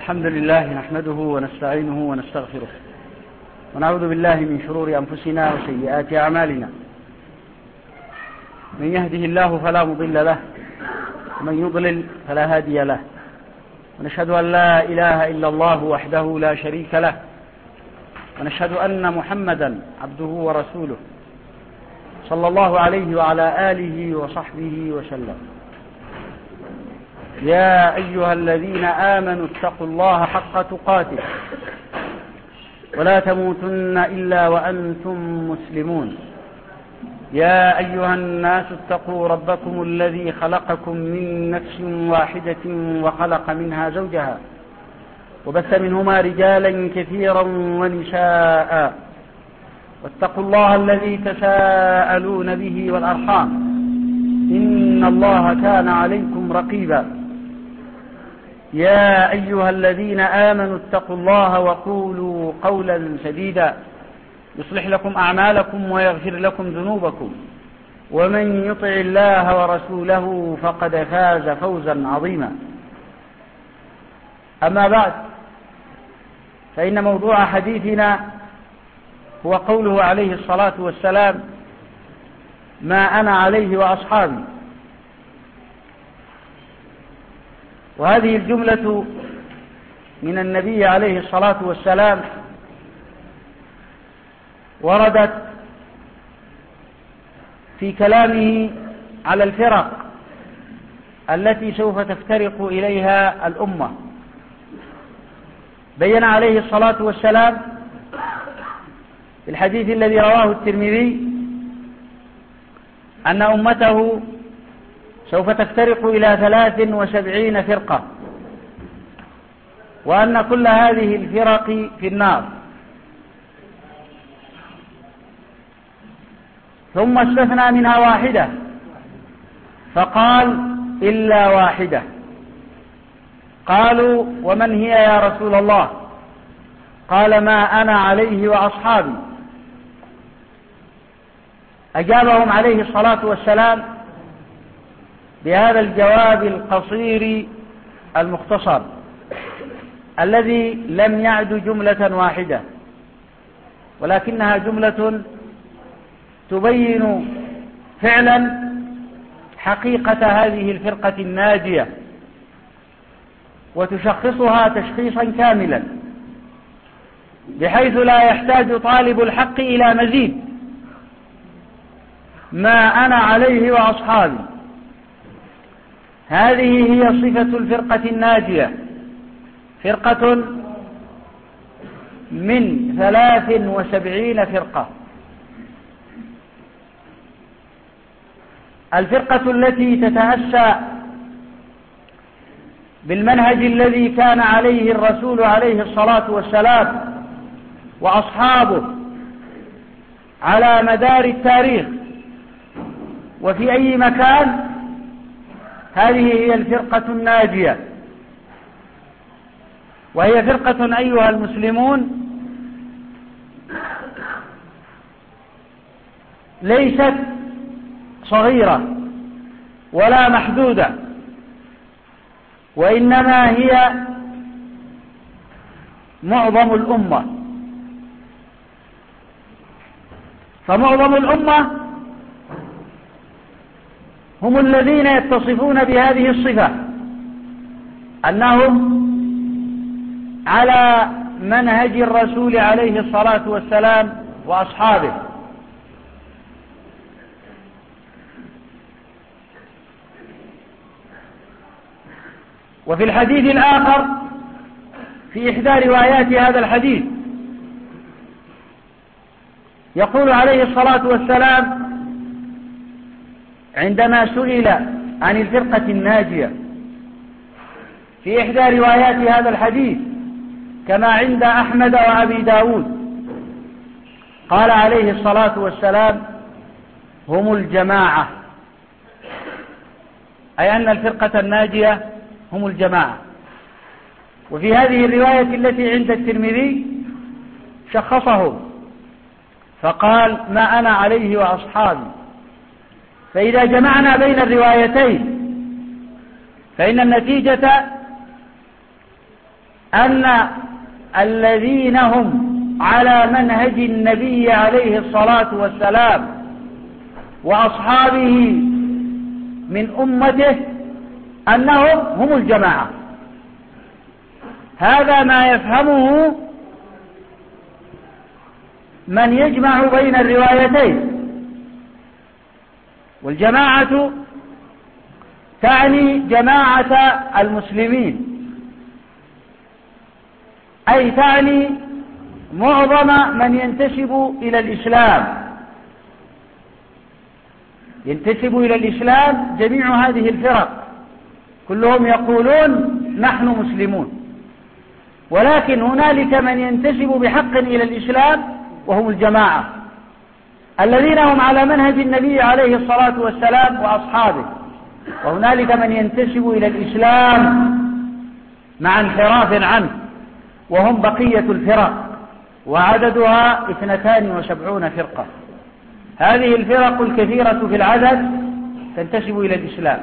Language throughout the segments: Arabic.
الحمد لله نحمده ونستعينه ونستغفره ونعوذ بالله من شرور أنفسنا وسيئات أعمالنا. من يهده الله فلا مضل له ومن يضلل فلا هادي له، ونشهد أن لا إله إلا الله وحده لا شريك له، ونشهد أن محمدا عبده ورسوله صلى الله عليه وعلى آله وصحبه وسلم. يا أيها الذين آمنوا اتقوا الله حق تقاته ولا تموتن إلا وأنتم مسلمون. يا أيها الناس اتقوا ربكم الذي خلقكم من نفس واحدة وخلق منها زوجها وبث منهما رجالا كثيرا ونساء، واتقوا الله الذي تساءلون به والأرحام إن الله كان عليكم رقيبا. يا أيها الذين آمنوا اتقوا الله وقولوا قولا سديدا يصلح لكم أعمالكم ويغفر لكم ذنوبكم، ومن يطع الله ورسوله فقد فاز فوزا عظيما. أما بعد، فإن موضوع حديثنا هو قوله عليه الصلاة والسلام: ما أنا عليه وأصحابي. وهذه الجملة من النبي عليه الصلاة والسلام وردت في كلامه على الفرق التي سوف تفترق إليها الأمة. بين عليه الصلاة والسلام في الحديث الذي رواه الترمذي أن أمته سوف تفترق إلى 73 فرقة، وأن كل هذه الفرق في النار. ثم استثنى منها واحدة فقال: إلا واحدة. قالوا: ومن هي يا رسول الله؟ قال: ما أنا عليه وأصحابي. أجابهم عليه الصلاة والسلام بهذا الجواب القصير المختصر الذي لم يعد جملة واحدة، ولكنها جملة تبين فعلا حقيقة هذه الفرقة الناجية وتشخصها تشخيصا كاملا، بحيث لا يحتاج طالب الحق إلى مزيد. ما أنا عليه وأصحابي، هذه هي صفة الفرقة الناجية، فرقة من 73 فرقة. الفرقة التي تتأسى بالمنهج الذي كان عليه الرسول عليه الصلاة والسلام وأصحابه على مدار التاريخ وفي أي مكان، هذه هي الفرقة الناجية. وهي فرقة أيها المسلمون ليست صغيرة ولا محدودة، وإنما هي معظم الأمة. فمعظم الأمة هم الذين يتصفون بهذه الصفة، أنهم على منهج الرسول عليه الصلاة والسلام وأصحابه. وفي الحديث الآخر في إحدى روايات هذا الحديث يقول عليه الصلاة والسلام عندما سئل عن الفرقة الناجية في إحدى روايات هذا الحديث كما عند أحمد وأبي داود، قال عليه الصلاة والسلام: هم الجماعة، أي أن الفرقة الناجية هم الجماعة. وفي هذه الرواية التي عند الترمذي شخصه فقال: ما أنا عليه وأصحابي. فإذا جمعنا بين الروايتين فإن النتيجة أن الذين هم على منهج النبي عليه الصلاة والسلام وأصحابه من أمته أنهم هم الجماعة. هذا ما يفهمه من يجمع بين الروايتين. والجماعة تعني جماعة المسلمين، أي تعني معظم من ينتسب إلى الإسلام. ينتسب إلى الإسلام جميع هذه الفرق كلهم يقولون نحن مسلمون، ولكن هنالك من ينتسب بحق إلى الإسلام وهم الجماعة الذين هم على منهج النبي عليه الصلاة والسلام وأصحابه، وهنالك من ينتسب إلى الإسلام مع انحراف عنه وهم بقية الفرق، وعددها 72 فرقة. هذه الفرق الكثيرة في العدد تنتسب إلى الإسلام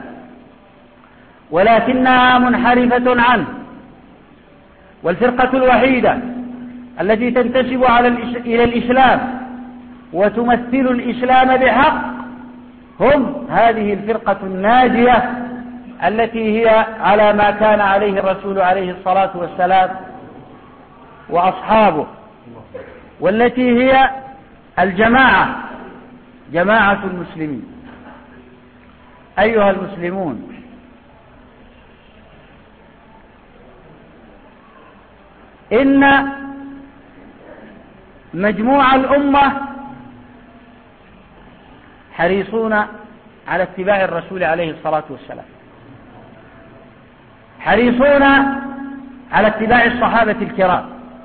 ولكنها منحرفة عنه. والفرقة الوحيدة التي تنتسب إلى الإسلام وتمثل الإسلام بحق هم هذه الفرقة الناجية التي هي على ما كان عليه الرسول عليه الصلاة والسلام وأصحابه، والتي هي الجماعة، جماعة المسلمين. أيها المسلمون، إن مجموع الأمة حريصون على اتباع الرسول عليه الصلاة والسلام، حريصون على اتباع الصحابة الكرام.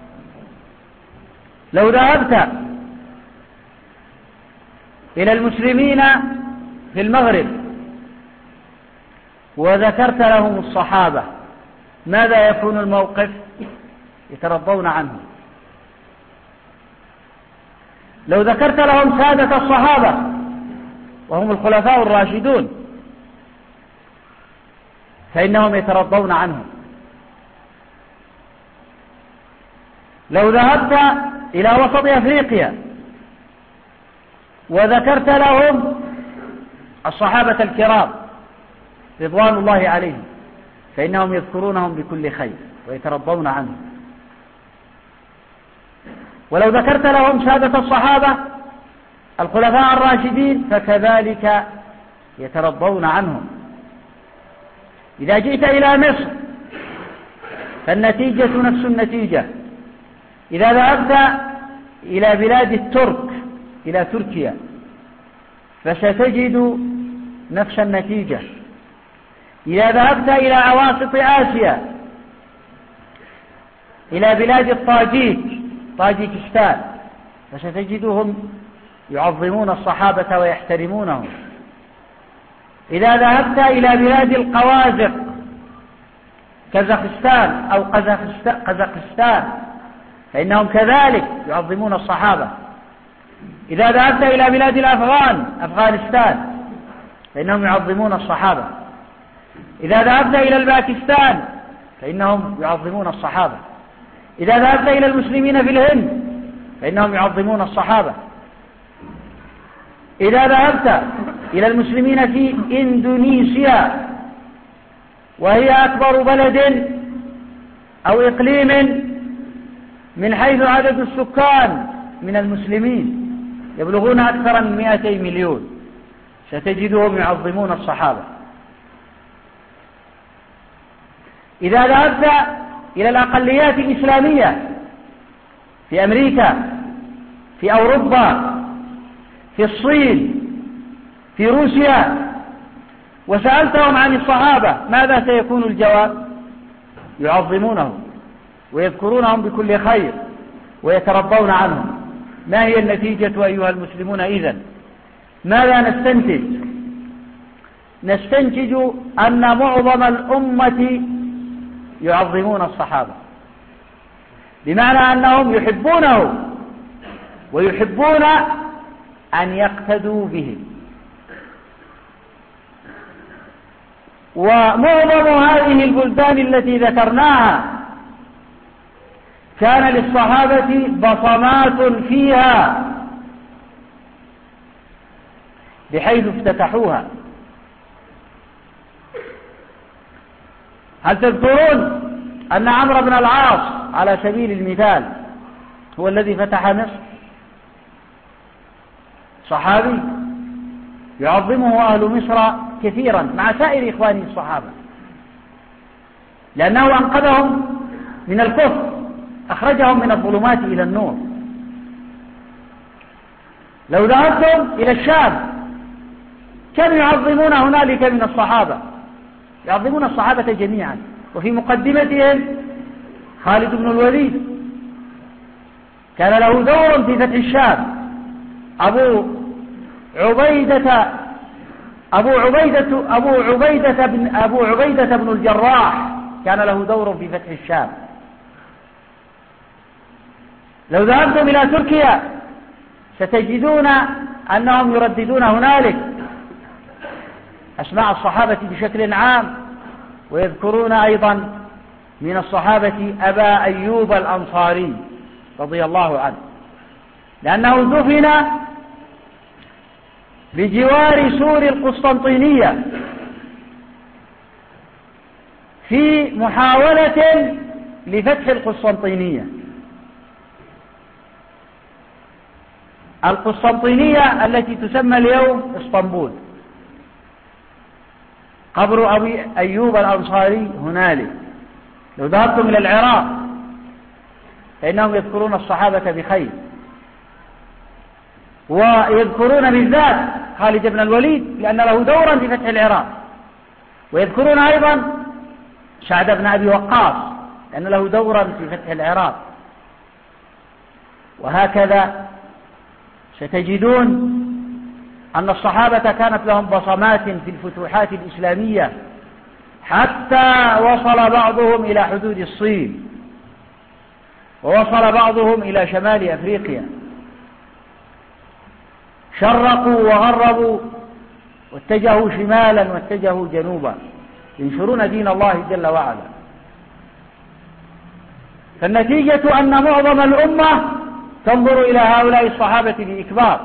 لو ذهبت إلى المسلمين في المغرب وذكرت لهم الصحابة ماذا يكون الموقف؟ يترضون عنهم. لو ذكرت لهم سادة الصحابة وهم الخلفاء الراشدون فإنهم يترضون عنهم. لو ذهبت إلى وسط أفريقيا وذكرت لهم الصحابة الكرام رضوان الله عليهم فإنهم يذكرونهم بكل خير ويترضون عنهم. ولو ذكرت لهم سادة الصحابة الخلفاء الراشدين فكذلك يترضون عنهم. إذا جئت إلى مصر فالنتيجة نفس النتيجة. إذا ذهبت إلى بلاد الترك إلى تركيا فستجد نفس النتيجة. إذا ذهبت إلى أواسط آسيا إلى بلاد طاجيكستان فستجدهم يعظمون الصحابة ويحترمونهم. إذا ذهبت إلى بلاد القوازق كازاخستان أو قزاقستان فإنهم كذلك يعظمون الصحابة. إذا ذهبت إلى بلاد أفغانستان فإنهم يعظمون الصحابة. إذا ذهبت إلى الباكستان فإنهم يعظمون الصحابة. إذا ذهبت إلى المسلمين في الهند فإنهم يعظمون الصحابة. إذا ذهبت إلى المسلمين في إندونيسيا وهي أكبر بلد أو إقليم من حيث عدد السكان من المسلمين يبلغون أكثر من 200 مليون ستجدهم يعظمون الصحابة. إذا ذهبت إلى الأقليات الإسلامية في أمريكا في أوروبا في الصين في روسيا وسألتهم عن الصحابة ماذا سيكون الجواب؟ يعظمونهم ويذكرونهم بكل خير ويترضون عنهم. ما هي النتيجة أيها المسلمون إذن؟ ماذا نستنتج؟ نستنتج أن معظم الأمة يعظمون الصحابة، بمعنى أنهم يحبونهم ويحبون أن يقتدوا بهم. ومعظم هذه البلدان التي ذكرناها كان للصحابة بصمات فيها بحيث افتتحوها. هل تذكرون أن عمرو بن العاص على سبيل المثال هو الذي فتح مصر؟ صحابي يعظمه أهل مصر كثيرا مع سائر إخوانه الصحابة، لأنه أنقذهم من الكفر، أخرجهم من الظلمات إلى النور. لو ذهبتم إلى الشام كانوا يعظمون هنالك من الصحابة، يعظمون الصحابة جميعا، وفي مقدمتهم خالد بن الوليد كان له دور في فتح الشام. أبو عبيدة بن الجراح كان له دور في فتح الشام. لو ذهبتم إلى تركيا ستجدون أنهم يرددون هنالك أسماء الصحابة بشكل عام، ويذكرون أيضا من الصحابة أبا أيوب الأنصاري رضي الله عنه، لأنه دفن بجوار سور القسطنطينية في محاولة لفتح القسطنطينية. القسطنطينية التي تسمى اليوم اسطنبول، قبر أبي أيوب الأنصاري هنالك. لو ذهبتم إلى العراق فإنهم يذكرون الصحابة بخير، ويذكرون بالذات خالد بن الوليد لأن له دورا في فتح العراق، ويذكرون أيضا سعد بن أبي وقاص لأن له دورا في فتح العراق. وهكذا ستجدون أن الصحابة كانت لهم بصمات في الفتوحات الإسلامية، حتى وصل بعضهم إلى حدود الصين، ووصل بعضهم إلى شمال أفريقيا، شرقوا وغربوا واتجهوا شمالا واتجهوا جنوبا ينشرون دين الله جل وعلا. فالنتيجة أن معظم الأمة تنظر إلى هؤلاء الصحابة بإكبار،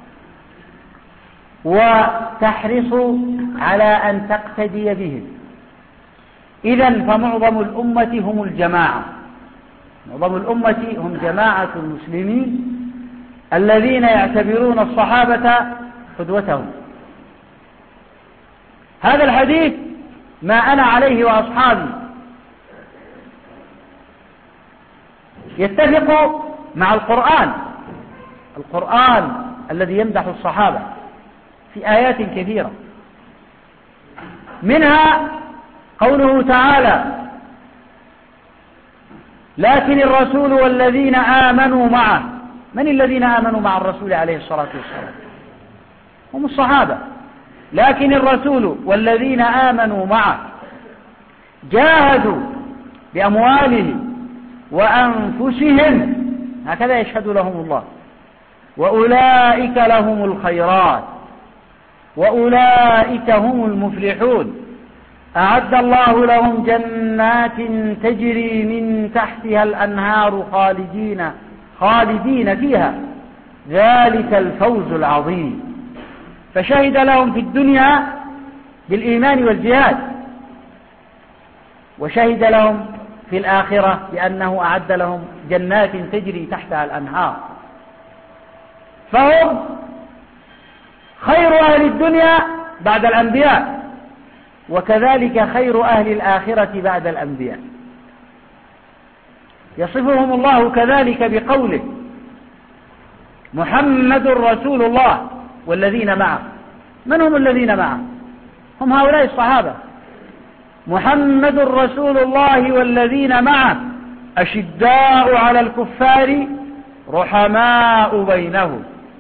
وتحرص على أن تقتدي بهم. إذن فمعظم الأمة هم الجماعة، معظم الأمة هم جماعة المسلمين الذين يعتبرون الصحابة قدوتهم. هذا الحديث ما أنا عليه وأصحابي يتفق مع القرآن الذي يمدح الصحابة في آيات كثيرة، منها قوله تعالى: لكن الرسول والذين آمنوا معه. من الذين آمنوا مع الرسول عليه الصلاة والسلام؟ هم الصحابة. لكن الرسول والذين آمنوا معه جاهدوا بأموالهم وأنفسهم، هكذا يشهد لهم الله، وأولئك لهم الخيرات وأولئك هم المفلحون. أعد الله لهم جنات تجري من تحتها الأنهار خالدين فيها، ذلك الفوز العظيم. فشهد لهم في الدنيا بالإيمان والجهاد، وشهد لهم في الآخرة بأنه أعد لهم جنات تجري تحتها الأنهار. فهم خير أهل الدنيا بعد الأنبياء، وكذلك خير أهل الآخرة بعد الأنبياء. يصفهم الله كذلك بقوله: محمد رسول الله والذين معه. من هم الذين معه؟ هم هؤلاء الصحابة. محمد رسول الله والذين معه أشداء على الكفار رحماء بينهم.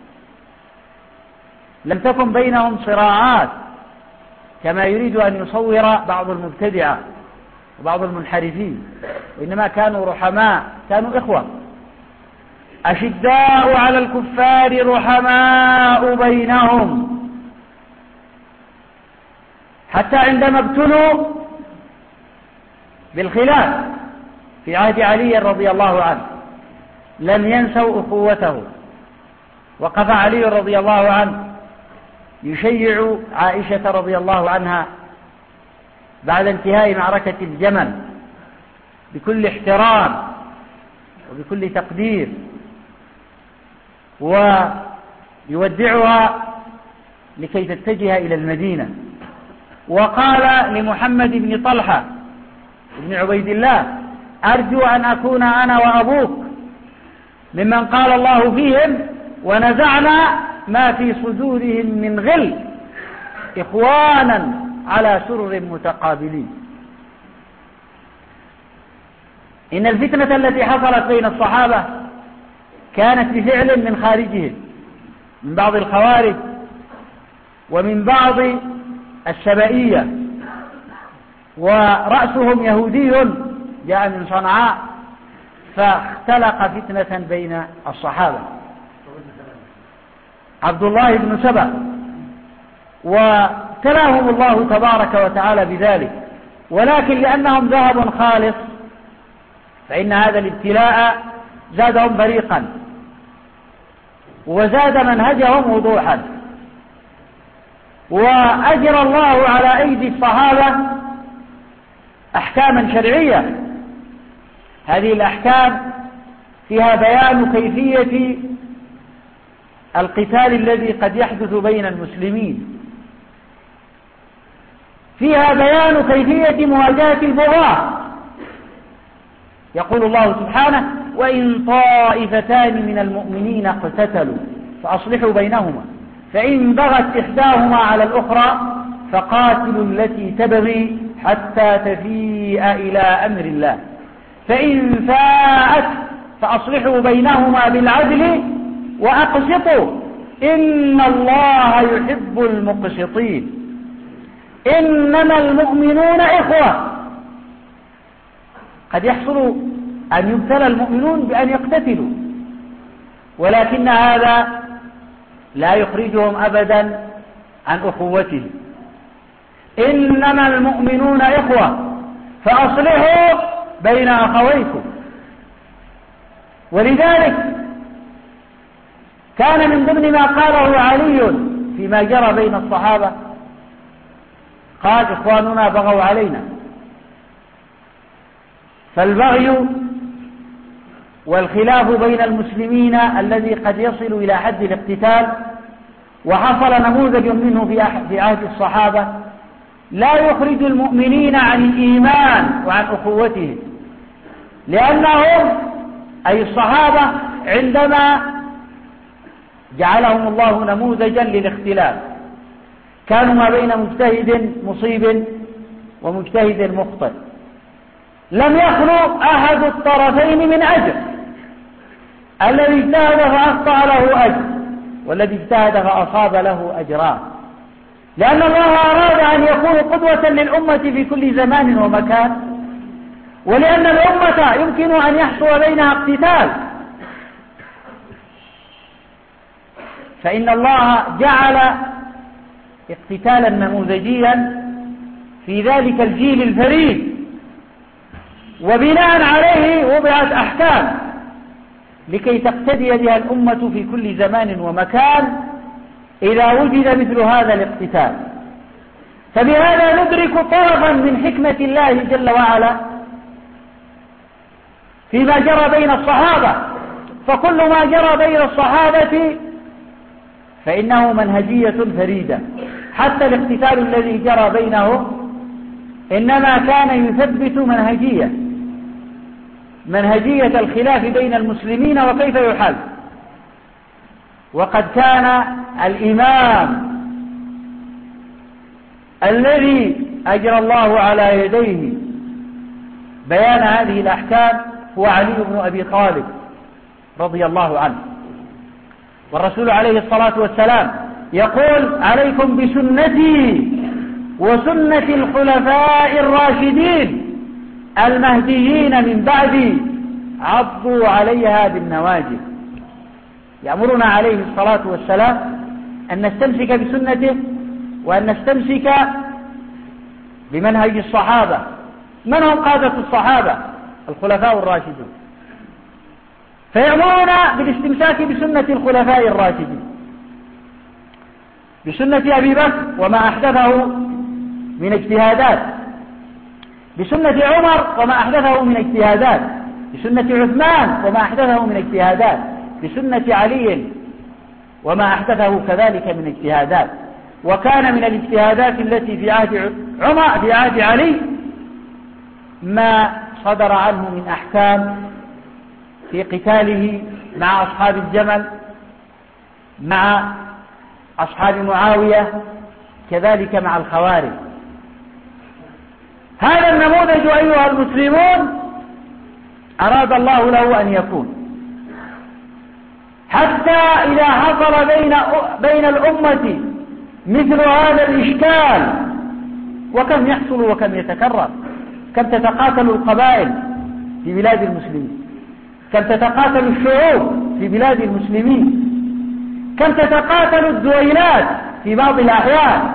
لم تكن بينهم صراعات كما يريد أن يصور بعض المبتدعة وبعض المنحرفين، وإنما كانوا رحماء، كانوا إخوة. أشداء على الكفار رحماء بينهم، حتى عندما ابتلوا بالخلاف في عهد علي رضي الله عنه لم ينسوا أخوته. وقف علي رضي الله عنه يشيع عائشة رضي الله عنها بعد انتهاء معركة الجمل بكل احترام وبكل تقدير، ويودعها لكي تتجه إلى المدينة. وقال لمحمد بن طلحة بن عبيد الله: أرجو أن أكون أنا وأبوك ممن قال الله فيهم: ونزعنا ما في صدورهم من غل إخوانا على سرر متقابلين. إن الفتنة التي حصلت بين الصحابة كانت بفعل من خارجهم، من بعض الخوارج ومن بعض السبائية، ورأسهم يهودي جاء من صنعاء فاختلق فتنة بين الصحابة، عبد الله بن سبأ، وابتلاهم الله تبارك وتعالى بذلك. ولكن لأنهم ذهب خالص فإن هذا الابتلاء زادهم فريقا وزاد منهجهم وضوحا، وأجرى الله على أيدي الصحابة أحكاما شرعية. هذه الأحكام فيها بيان كيفية القتال الذي قد يحدث بين المسلمين، فيها بيان كيفية مواجهة البغاة. يقول الله سبحانه: وإن طائفتان من المؤمنين اقتتلوا فأصلحوا بينهما فإن بغت إحداهما على الأخرى فقاتلوا التي تبغي حتى تفيء إلى أمر الله فإن فاءت فأصلحوا بينهما بالعدل وأقسطوا إن الله يحب المقسطين. إنما المؤمنون إخوة. قد يحصل أن يبتلى المؤمنون بأن يقتتلوا، ولكن هذا لا يخرجهم أبدا عن أخوتهم. إنما المؤمنون إخوة فأصلحوا بين أخويكم. ولذلك كان من ضمن ما قاله علي فيما جرى بين الصحابة، قال: إخواننا بغوا علينا. فالبغي والخلاف بين المسلمين الذي قد يصل إلى حد الاقتتال، وحصل نموذج منه في عهد الصحابة، لا يخرج المؤمنين عن الإيمان وعن أخوتهم، لأنهم أي الصحابة عندما جعلهم الله نموذجا للاختلاف كانوا ما بين مجتهد مصيب ومجتهد مخطئ، لم يخلو أحد الطرفين من أجر. الذي اجتهد فأخطأ له أجر، والذي اجتهد فأصاب له أجران، لأن الله أراد أن يكون قدوة للأمة في كل زمان ومكان، ولأن الأمة يمكن أن يحصل بينها اقتتال، فإن الله جعل اقتتالا نموذجيا في ذلك الجيل الفريد، وبناء عليه وضعت أحكام لكي تقتدي بها الأمة في كل زمان ومكان إذا وجد مثل هذا الاقتتال. فبهذا ندرك طرفا من حكمة الله جل وعلا فيما جرى بين الصحابة، فكل ما جرى بين الصحابة فإنه منهجية فريدة. حتى الاقتتال الذي جرى بينهم إنما كان يثبت منهجية الخلاف بين المسلمين وكيف يحل. وقد كان الإمام الذي أجرى الله على يديه بيان هذه الأحكام هو علي بن أبي طالب رضي الله عنه. والرسول عليه الصلاة والسلام يقول: عليكم بسنتي وسنة الخلفاء الراشدين المهديين من بعدي عضوا عليها بالنواجذ. يأمرنا عليه الصلاة والسلام أن نستمسك بسنته وأن نستمسك بمنهج الصحابة. من هم قادة الصحابة؟ الخلفاء الراشدون. فيأمرنا بالاستمساك بسنة الخلفاء الراشدين، بسنة أبي بكر وما أحدثه من اجتهادات، بسنة عمر وما أحدثه من اجتهادات، بسنة عثمان وما أحدثه من اجتهادات، بسنة علي وما أحدثه كذلك من اجتهادات. وكان من الاجتهادات التي في عهد علي ما صدر عنه من أحكام في قتاله مع أصحاب الجمل، مع أصحاب معاوية، كذلك مع الخوارج. هذا النموذج أيها المسلمون أراد الله له أن يكون، حتى إذا حصل بين الأمة مثل هذا الإشكال، وكم يحصل وكم يتكرر، كم تتقاتل القبائل في بلاد المسلمين، كم تتقاتل الشعوب في بلاد المسلمين، كم تتقاتل الدويلات في بعض الأحيان.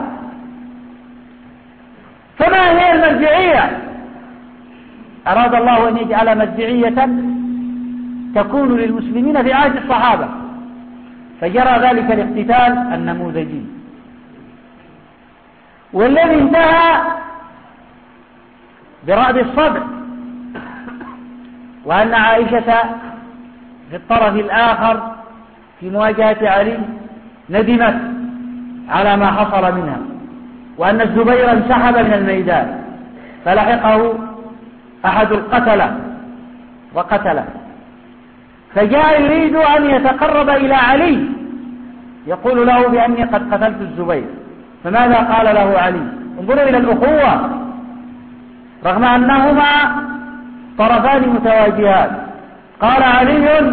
فما هي المرجعية؟ أراد الله أن يجعل مرجعية تكون للمسلمين في عهد الصحابة، فجرى ذلك الاقتتال النموذجي، والذي انتهى برأب الصدر، وأن عائشة في الطرف الآخر في مواجهة علي ندمت على ما حصل منها، وأن الزبير انسحب من الميدان فلحقه أحد القتلة وقتله، فجاء يريد أن يتقرب إلى علي يقول له بأني قد قتلت الزبير، فماذا قال له علي؟ انظروا إلى الأخوة، رغم أنهما طرفان متواجهان. قال علي: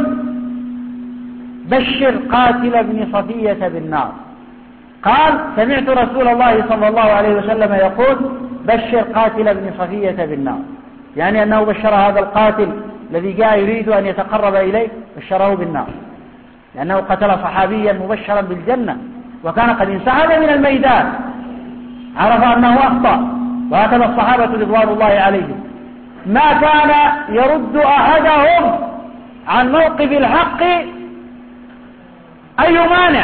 بشر قاتل ابن صفية بالنار. قال: سمعت رسول الله صلى الله عليه وسلم يقول: بشر قاتل ابن صفية بالنار، يعني أنه بشر هذا القاتل الذي جاء يريد أن يتقرب إليه، بشره بالنار، لأنه قتل صحابيا مبشرا بالجنة، وكان قد انسحب من الميدان، عرف أنه أخطأ. وهكذا الصحابة رضوان الله عليهم ما كان يرد أحدهم عن موقف الحق أي مانع،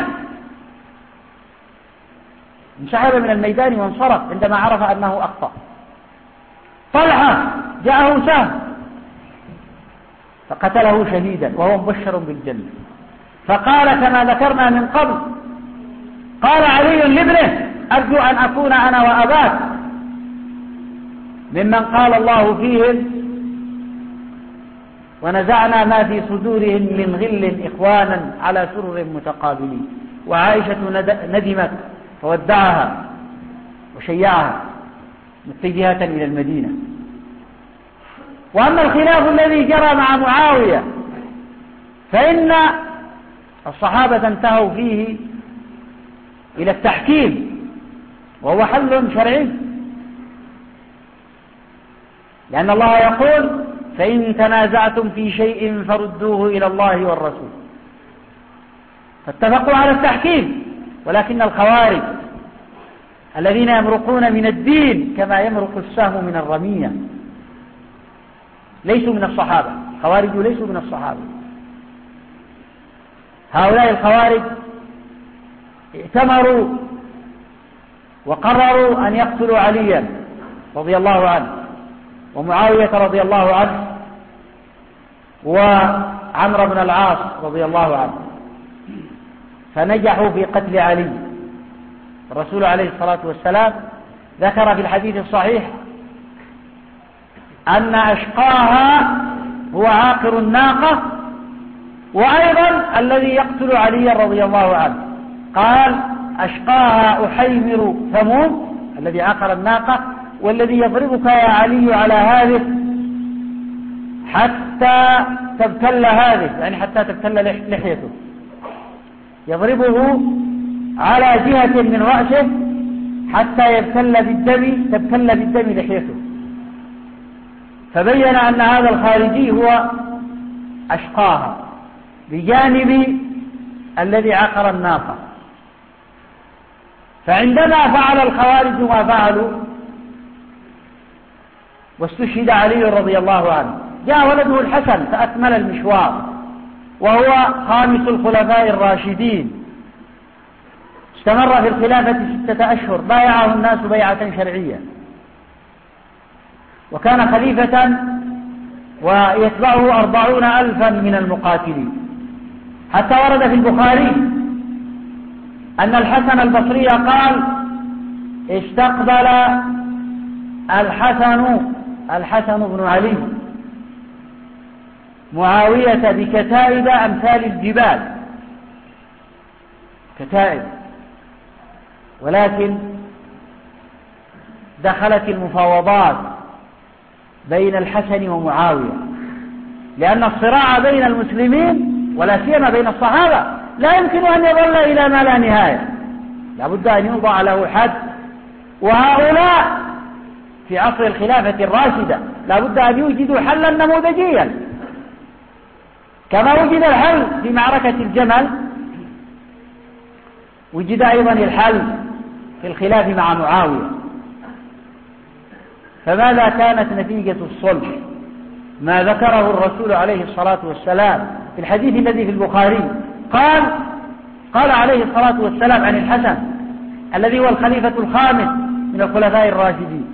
انسحب من الميدان وانصرف عندما عرف أنه أخطأ. طلحة جاءه سهم فقتله شهيدا وهو مبشر بالجنة، فقال كما ذكرنا من قبل، قال علي لابنه: أرجو أن أكون أنا وأباك ممن قال الله فيهم: ونزعنا ما في صدورهم من غل إخوانا على سرر متقابلين. وعائشة ندمت فودعها وشيعها متجهة إلى المدينة. وأما الخلاف الذي جرى مع معاوية فإن الصحابة انتهوا فيه إلى التحكيم، وهو حل شرعي، لأن الله يقول: فإن تنازعتم في شيء فردوه إلى الله والرسول. فاتفقوا على التحكيم، ولكن الخوارج الذين يمرقون من الدين كما يمرق السهم من الرمية ليسوا من الصحابة. الخوارج ليسوا من الصحابة. هؤلاء الخوارج ائتمروا وقرروا أن يقتلوا عليا رضي الله عنه ومعاوية رضي الله عنه وعمرو بن العاص رضي الله عنه، فنجحوا في قتل علي. الرسول عليه الصلاة والسلام ذكر في الحديث الصحيح أن أشقاها هو عاقر الناقة، وأيضا الذي يقتل علي رضي الله عنه. قال: أشقاها أحيمر ثمود الذي عاقر الناقة، والذي يضربك يا علي على هذه حتى تبتل هذه، يعني حتى تبتل لحيته، يضربه على جهة من رأسه حتى تبتل بالدم لحيته. فبين أن هذا الخارجي هو أشقاها بجانب الذي عقر الناقة. فعندما فعل الخوارج ما فعلوا واستشهد علي رضي الله عنه، جاء ولده الحسن فأكمل المشوار وهو خامس الخلفاء الراشدين، استمر في الخلافة 6 أشهر، بايعه الناس بيعة شرعية، وكان خليفة ويتبعه 40,000 من المقاتلين. حتى ورد في البخاري أن الحسن البصري قال: استقبل الحسن بن علي معاوية بكتائب أمثال الجبال، كتائب، ولكن دخلت المفاوضات بين الحسن ومعاوية، لأن الصراع بين المسلمين ولا سيما بين الصحابة لا يمكن أن يظل إلى ما لا نهاية، لا بد أن يوضع له حد. وهؤلاء في عصر الخلافة الراشدة لا بد أن يوجدوا حلا نموذجيا، كما وجد الحل في معركة الجمل وجد أيضا الحل في الخلاف مع معاوية. فماذا كانت نتيجة الصلح؟ ما ذكره الرسول عليه الصلاة والسلام في الحديث الذي في البخاري، قال عليه الصلاة والسلام عن الحسن الذي هو الخليفة الخامس من الخلفاء الراشدين،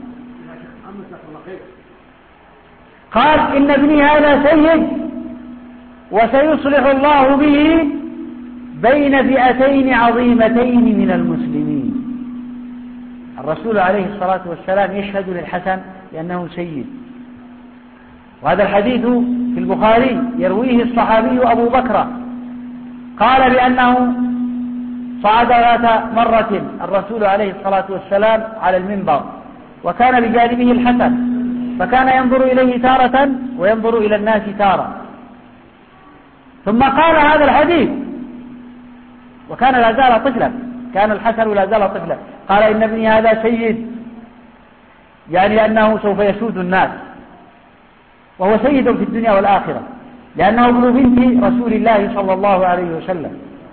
قال: إن ابني هذا سيد وسيصلح الله به بين فئتين عظيمتين من المسلمين. الرسول عليه الصلاة والسلام يشهد للحسن بأنه سيد، وهذا الحديث في البخاري يرويه الصحابي أبو بكر، قال بأنه صعد ذات مرة الرسول عليه الصلاة والسلام على المنبر، وكان بجانبه الحسن، فكان ينظر إليه تارة وينظر إلى الناس تارة، ثم قال هذا الحديث وكان لا زال طفلا، كان الحسن لا زال طفلا، قال: إن ابني هذا سيد، يعني أنه سوف يسود الناس، وهو سيد في الدنيا والآخرة، لأنه ابن بنت رسول الله صلى الله عليه وسلم،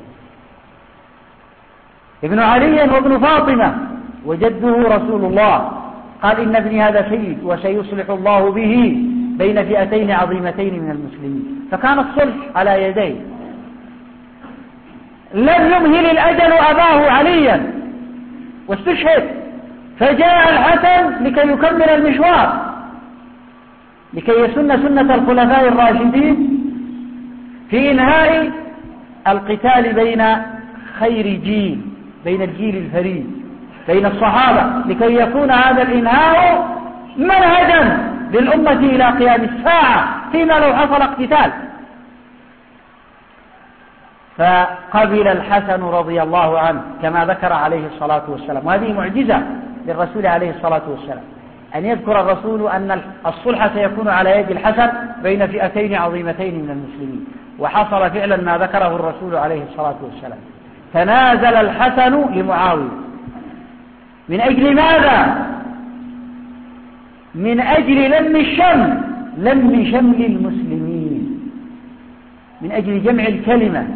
ابن علي وابن فاطمة وجده رسول الله. قال: إن ابني هذا سيد وسيصلح الله به بين فئتين عظيمتين من المسلمين. فكان الصلح على يديه، لم يمهل الأجل أباه عليا واستشهد، فجاء الحسن لكي يكمل المشوار، لكي يسن سنة الخلفاء الراشدين في إنهاء القتال بين خير جيل، بين الجيل الفريد، بين الصحابة، لكي يكون هذا الإنهاء منهجا للأمة إلى قيام الساعة فيما لو حصل اقتتال. فقبل الحسن رضي الله عنه كما ذكر عليه الصلاة والسلام، وهذه معجزة للرسول عليه الصلاة والسلام، أن يذكر الرسول أن الصلح سيكون على يد الحسن بين فئتين عظيمتين من المسلمين، وحصل فعلا ما ذكره الرسول عليه الصلاة والسلام. تنازل الحسن لمعاوية من أجل ماذا؟ من أجل لم شمل المسلمين، من أجل جمع الكلمة،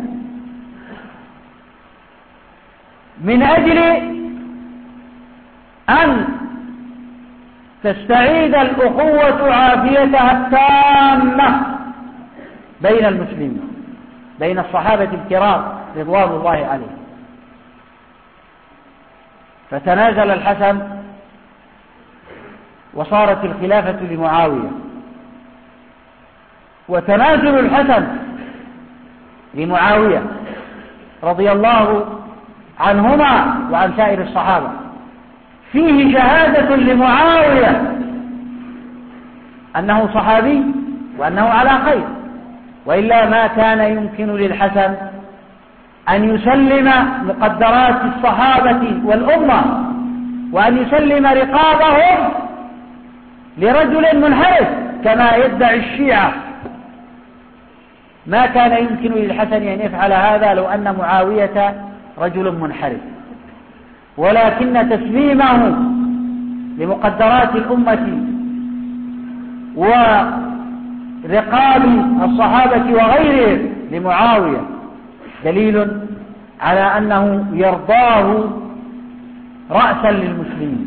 من أجل أن تستعيد الأخوة عافيتها التامة بين المسلمين، بين الصحابة الكرام رضوان الله عليهم. فتنازل الحسن وصارت الخلافة لمعاوية، وتنازل الحسن لمعاوية رضي الله عنهما وعن سائر الصحابة فيه شهادة لمعاوية أنه صحابي وأنه على خير، وإلا ما كان يمكن للحسن أن يسلم مقدرات الصحابة والأمة وأن يسلم رقابهم لرجل منحرف كما يدعي الشيعة. ما كان يمكن للحسن أن يفعل هذا لو أن معاوية رجل منحرف، ولكن تسليمه لمقدرات الأمة ورقاب الصحابة وغيرهم لمعاوية دليل على أنه يرضاه رأسا للمسلمين.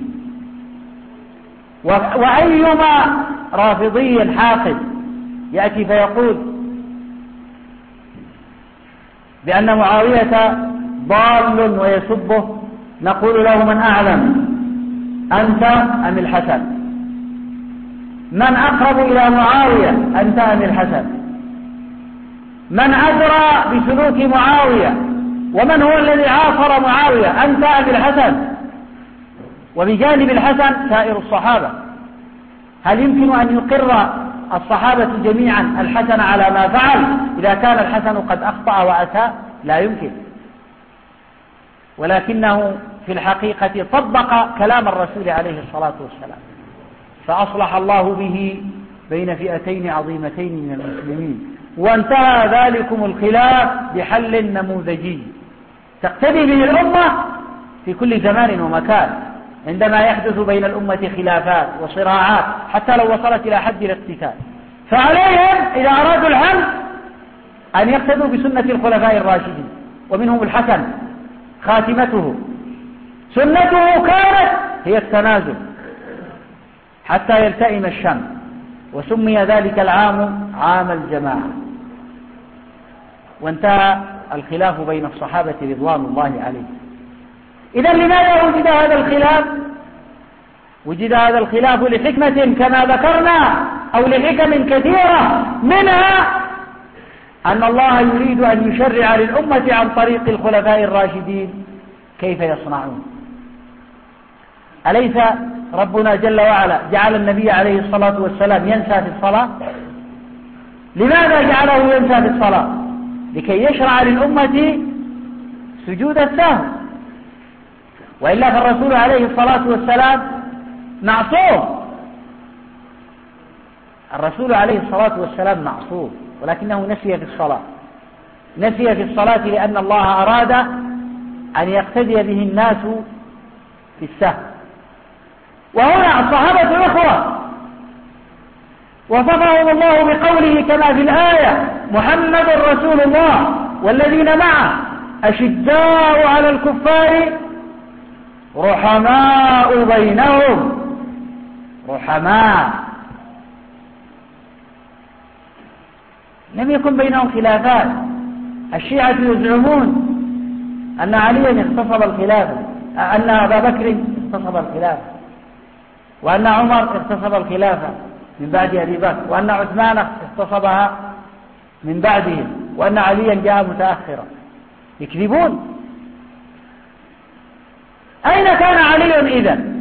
وأيما رافضي حاقد يأتي فيقول بأن معاوية ضال ويسبه، نقول له: من أعلم، أنت أم الحسن؟ من أقرب إلى معاوية، أنت أم الحسن؟ من أدرى بسلوك معاوية ومن هو الذي عاصر معاوية، أنت أم الحسن؟ وبجانب الحسن سائر الصحابة. هل يمكن أن يقر الصحابة جميعا الحسن على ما فعل إذا كان الحسن قد أخطأ وأساء؟ لا يمكن. ولكنه في الحقيقة طبق كلام الرسول عليه الصلاة والسلام، فأصلح الله به بين فئتين عظيمتين من المسلمين، وانتهى ذلكم الخلاف بحل نموذجي تقتدي به الأمة في كل زمان ومكان عندما يحدث بين الأمة خلافات وصراعات حتى لو وصلت إلى حد الاقتتال. فعليهم إذا أرادوا الحل أن يقتدوا بسنة الخلفاء الراشدين، ومنهم الحسن خاتمته سنته كانت هي التنازل حتى يلتئم الشمس، وسمي ذلك العام عام الجماعة. وانتهى الخلاف بين الصحابة رضوان الله عليهم. إذن لماذا وجد هذا الخلاف؟ وجد هذا الخلاف لحكمة كما ذكرنا، أو لحكم كثيرة، منها أن الله يريد أن يشرع للأمة عن طريق الخلفاء الراشدين كيف يصنعون. أليس ربنا جل وعلا جعل النبي عليه الصلاة والسلام ينسى في الصلاة؟ لماذا جعله ينسى في الصلاة؟ لكي يشرع للأمة سجود السهو، وإلا فالرسول عليه الصلاة والسلام معصوم. الرسول عليه الصلاة والسلام معصوم، ولكنه نسي في الصلاة. نسي في الصلاة لأن الله أراد أن يقتدي به الناس في السهو. وهنا الصحابة إخوة، وصفهم الله بقوله كما في الآية: محمد رسول الله والذين معه أشداء على الكفار رحماء بينهم. رحماء، لم يكن بينهم خلافات. الشيعة يزعمون أن عليا اغتصب الخلافة، أن أبا بكر اغتصب الخلافة، وأن عمر اغتصب الخلافة من بعد أبي بكر، وأن عثمان اغتصبها من بعدهم، وأن عليا جاء متأخرا. يكذبون. أين كان علي إذن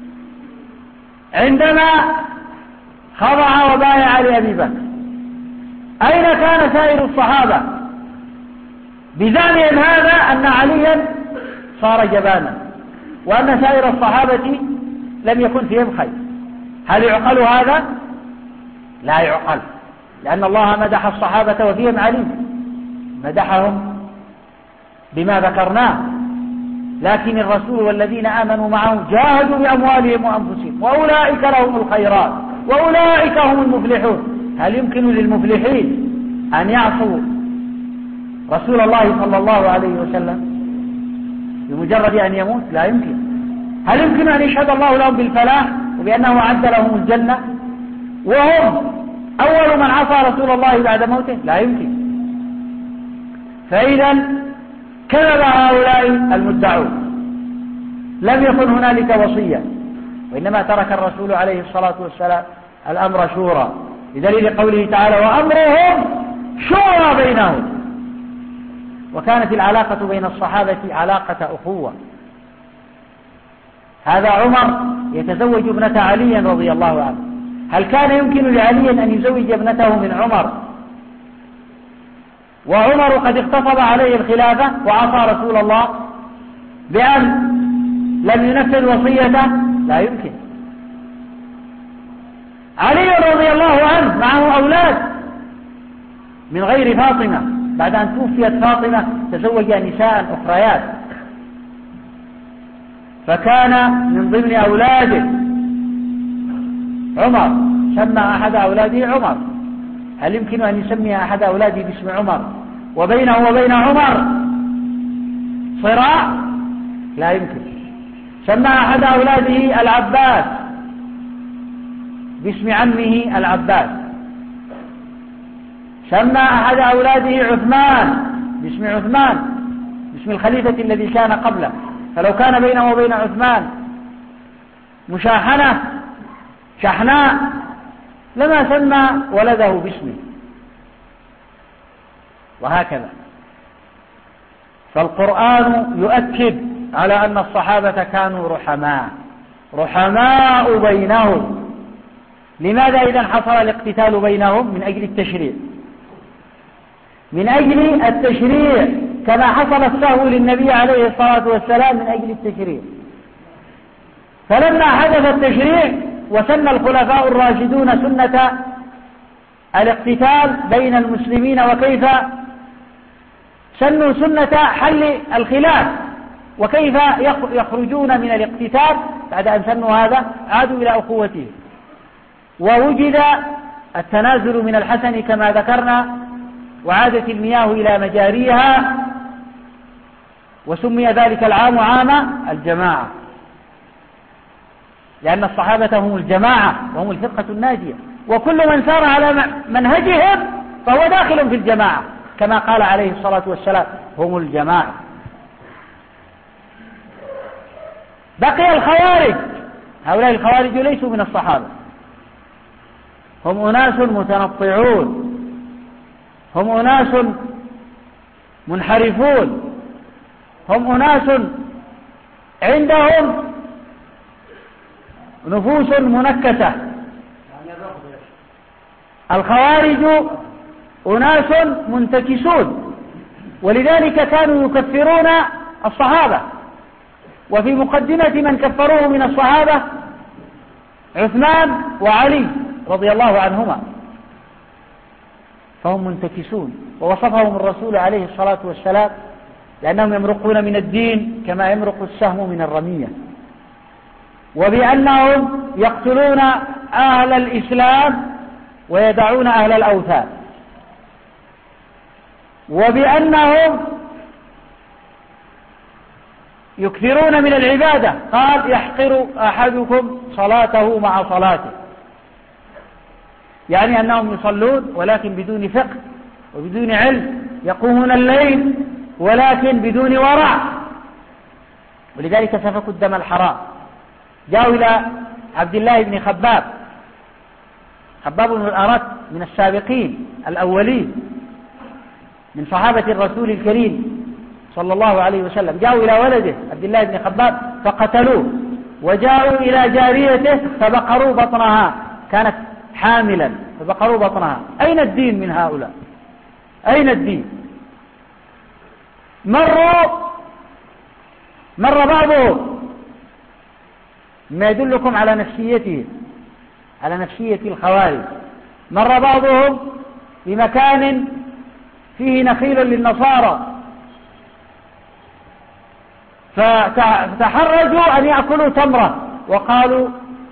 عندما خضع وبايع لأبي بكر؟ أين كان سائر الصحابة بزعمهم هذا أن عليا صار جبانا، وأن سائر الصحابة لم يكن فيهم خير؟ هل يعقل هذا؟ لا يعقل، لأن الله مدح الصحابة وفيهم علي، مدحهم بما ذكرناه. لكن الرسول والذين آمنوا معه جاهدوا بأموالهم وأنفسهم، وأولئك لهم الخيرات، وأولئك هم المفلحون. هل يمكن للمفلحين أن يعصوا رسول الله صلى الله عليه وسلم بمجرد أن يموت؟ لا يمكن. هل يمكن أن يشهد الله لهم بالفلاح وبأنه أعد لهم الجنة وهم أول من عصى رسول الله بعد موته؟ لا يمكن. فإذا كذب هؤلاء المدعون. لم يكن هنالك وصية، وإنما ترك الرسول عليه الصلاة والسلام الأمر شورى، بدليل قوله تعالى: وأمرهم شورى بينهم. وكانت العلاقة بين الصحابة علاقة أخوة. هذا عمر يتزوج ابنة علي رضي الله عنه. هل كان يمكن لعلي أن يزوج ابنته من عمر وعمر قد اغتصب عليه الخلافة وعصى رسول الله بأن لم ينفذ وصيته؟ لا يمكن. علي رضي الله عنه معه أولاد من غير فاطمة، بعد أن توفيت فاطمة تزوج نساء أخريات، فكان من ضمن أولاده عمر، سمى أحد أولاده عمر. هل يمكن أن يسمي أحد أولاده باسم عمر وبينه وبين عمر صراع؟ لا يمكن. سمى أحد أولاده العباس باسم عمه العباس. سمى أحد أولاده عثمان باسم عثمان، باسم الخليفة الذي كان قبله. فلو كان بينه وبين عثمان مشاحنة شحناء لما سمى ولده باسمه، وهكذا. فالقرآن يؤكد على أن الصحابة كانوا رحماء بينهم. لماذا إذن حصل الاقتتال بينهم؟ من أجل التشريع، من أجل التشريع، كما حصل السهو للنبي عليه الصلاة والسلام من أجل التشريع. فلما حدث التشريع وسن الخلفاء الراشدون سنة الاقتتال بين المسلمين، وكيف سنوا سنة حل الخلاف، وكيف يخرجون من الاقتتال بعد أن سنوا هذا، عادوا إلى أخوته، ووجد التنازل من الحسن كما ذكرنا، وعادت المياه إلى مجاريها، وسمي ذلك العام عام الجماعة، لأن الصحابة هم الجماعة وهم الفرقة الناجية، وكل من سار على منهجهم فهو داخل في الجماعة، كما قال عليه الصلاة والسلام: هم الجماعة. بقي الخوارج. هؤلاء الخوارج ليسوا من الصحابة، هم أناس متنطعون، هم أناس منحرفون، هم أناس عندهم نفوس منكسة. الخوارج أناس منتكسون، ولذلك كانوا يكفرون الصحابة، وفي مقدمة من كفروه من الصحابة عثمان وعلي رضي الله عنهما، فهم منتكسون. ووصفهم الرسول عليه الصلاة والسلام لأنهم يمرقون من الدين كما يمرق السهم من الرمية، وبأنهم يقتلون أهل الإسلام ويدعون أهل الأوثان، وبأنهم يكثرون من العبادة. قال: يحقر أحدكم صلاته مع صلاته، يعني أنهم يصلون ولكن بدون فقه وبدون علم، يقومون الليل ولكن بدون ورع، ولذلك سفكوا الدم الحرام. جاءوا إلى عبد الله بن خباب بن الأرت من السابقين الأولين من صحابة الرسول الكريم صلى الله عليه وسلم، جاءوا إلى ولده عبد الله بن خباب فقتلوه، وجاءوا إلى جاريته فبقروا بطنها، كانت حاملا فبقروا بطنها. أين الدين من هؤلاء؟ أين الدين؟ مر بعضهم، ما يدلكم على نفسيته، على نفسية الخوارج. مر بعضهم بمكان فيه نخيل للنصارى، فتحرجوا أن يأكلوا تمرة، وقالوا: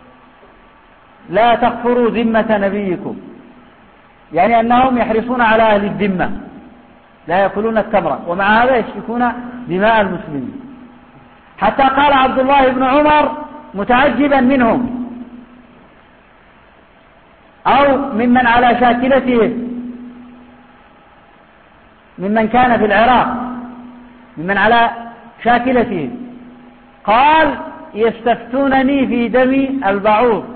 لا تغفروا ذمة نبيكم، يعني أنهم يحرصون على أهل الذمة، لا يأكلون التمرة، ومع هذا يسفكون دماء المسلمين. حتى قال عبد الله بن عمر متعجبا منهم أو ممن على شاكلتهم، ممن كان في العراق، ممن على شاكلتهم، قال: يستفتونني في دم البعوض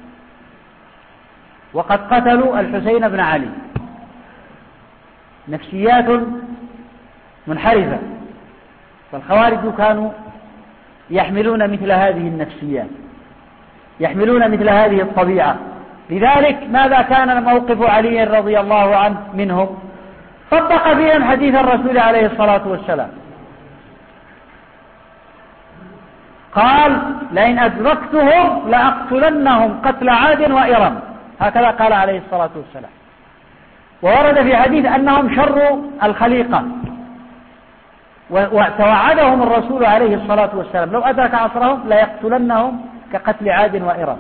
وقد قتلوا الحسين بن علي. نفسيات منحرفة. فالخوارج كانوا يحملون مثل هذه النفسيات، يحملون مثل هذه الطبيعة. لذلك ماذا كان موقف علي رضي الله عنه منهم؟ طبق بهم حديث الرسول عليه الصلاة والسلام، قال: لئن أدركتهم لأقتلنهم قتل عاد وإرم، هكذا قال عليه الصلاة والسلام. وورد في حديث أنهم شر الخليقة، وتوعدهم الرسول عليه الصلاة والسلام لو أدرك عصرهم ليقتلنهم كقتل عاد وإرم.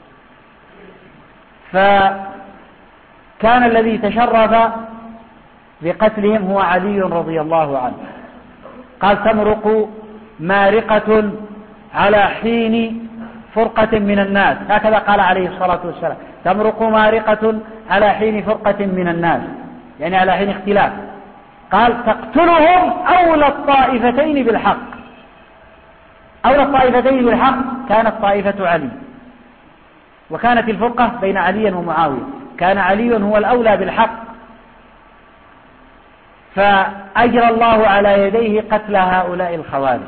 فكان الذي تشرف بقتلهم هو علي رضي الله عنه. قال: تمرق مارقة على حين فرقة من الناس، هكذا قال عليه الصلاة والسلام: تمرق مارقة على حين فرقة من الناس، يعني على حين اختلاف. قال تقتلهم أولى الطائفتين بالحق. أولى الطائفتين بالحق كانت طائفة علي، وكانت الفرقة بين علي ومعاوية، كان علي هو الأولى بالحق، فأجرى الله على يديه قتل هؤلاء الخوارج.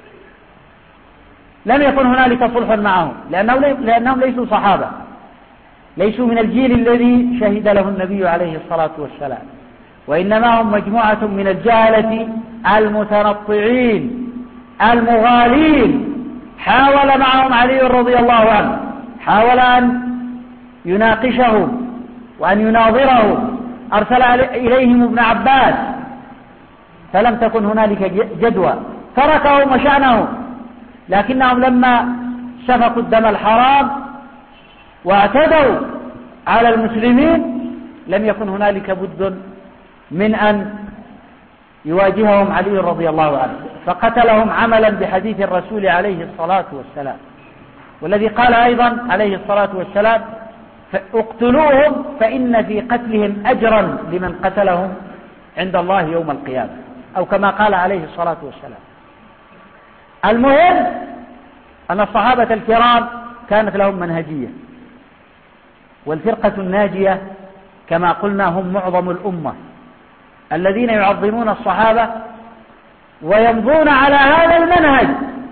لم يكن هنالك صلح معهم لأنهم ليسوا صحابة، ليسوا من الجيل الذي شهد له النبي عليه الصلاة والسلام، وإنما هم مجموعة من الجهلة المتنطعين المغالين. حاول معهم علي رضي الله عنه، حاول أن يناقشهم وأن يناظرهم، أرسل إليهم ابن عباس فلم تكن هنالك جدوى، تركهم وشأنهم. لكنهم لما سفكوا الدم الحرام واعتدوا على المسلمين لم يكن هنالك بد من أن يواجههم علي رضي الله عنه، فقتلهم عملا بحديث الرسول عليه الصلاة والسلام، والذي قال أيضا عليه الصلاة والسلام اقتلوهم فإن في قتلهم أجرا لمن قتلهم عند الله يوم القيامة، أو كما قال عليه الصلاة والسلام. المهم أن الصحابة الكرام كانت لهم منهجية، والفرقة الناجية كما قلنا هم معظم الأمة الذين يعظمون الصحابة ويمضون على هذا المنهج.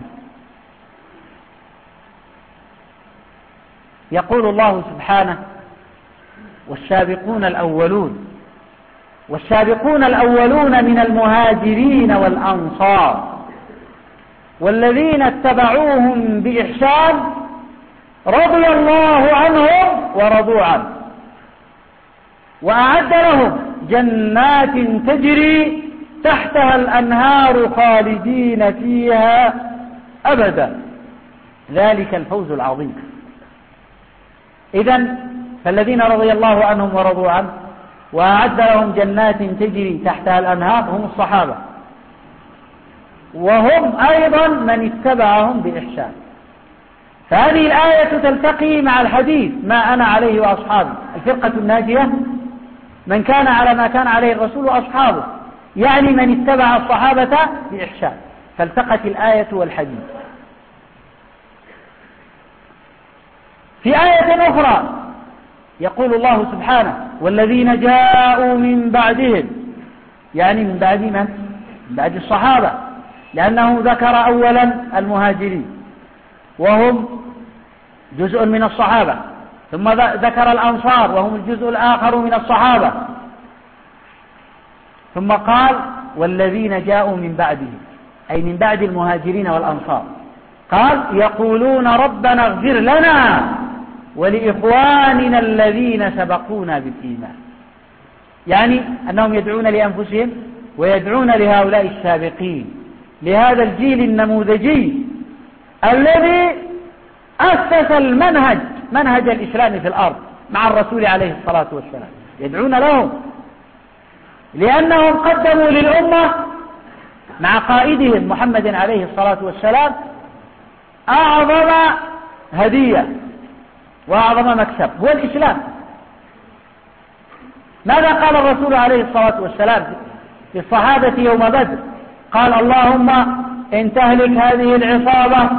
يقول الله سبحانه والسابقون الأولون من المهاجرين والأنصار والذين اتبعوهم بإحسان رضي الله عنهم ورضوا عنه وأعد لهم جنات تجري تحتها الأنهار خالدين فيها أبدا ذلك الفوز العظيم. إذن فالذين رضي الله عنهم ورضوا عنه وأعد لهم جنات تجري تحتها الأنهار هم الصحابة، وهم أيضا من اتبعهم بإحسان. فهذه الآية تلتقي مع الحديث ما أنا عليه وأصحابي. الفرقة الناجية من كان على ما كان عليه الرسول وأصحابه، يعني من اتبع الصحابة بإحسان، فالتقت الآية والحديث. في آية أخرى يقول الله سبحانه والذين جاءوا من بعدهم، يعني من بعد من؟ من بعد الصحابة، لأنه ذكر أولا المهاجرين وهم جزء من الصحابة، ثم ذكر الأنصار وهم الجزء الآخر من الصحابة، ثم قال والذين جاءوا من بعدهم أي من بعد المهاجرين والأنصار، قال يقولون ربنا اغفر لنا ولإخواننا الذين سبقونا بالإيمان، يعني أنهم يدعون لأنفسهم ويدعون لهؤلاء السابقين، لهذا الجيل النموذجي الذي أسس منهج الإسلام في الأرض مع الرسول عليه الصلاة والسلام، يدعون لهم لأنهم قدموا للأمة مع قائدهم محمد عليه الصلاة والسلام أعظم هدية وأعظم مكسب هو الإسلام. ماذا قال الرسول عليه الصلاة والسلام في الصحابة يوم بدر؟ قال اللهم إن تهلك هذه العصابة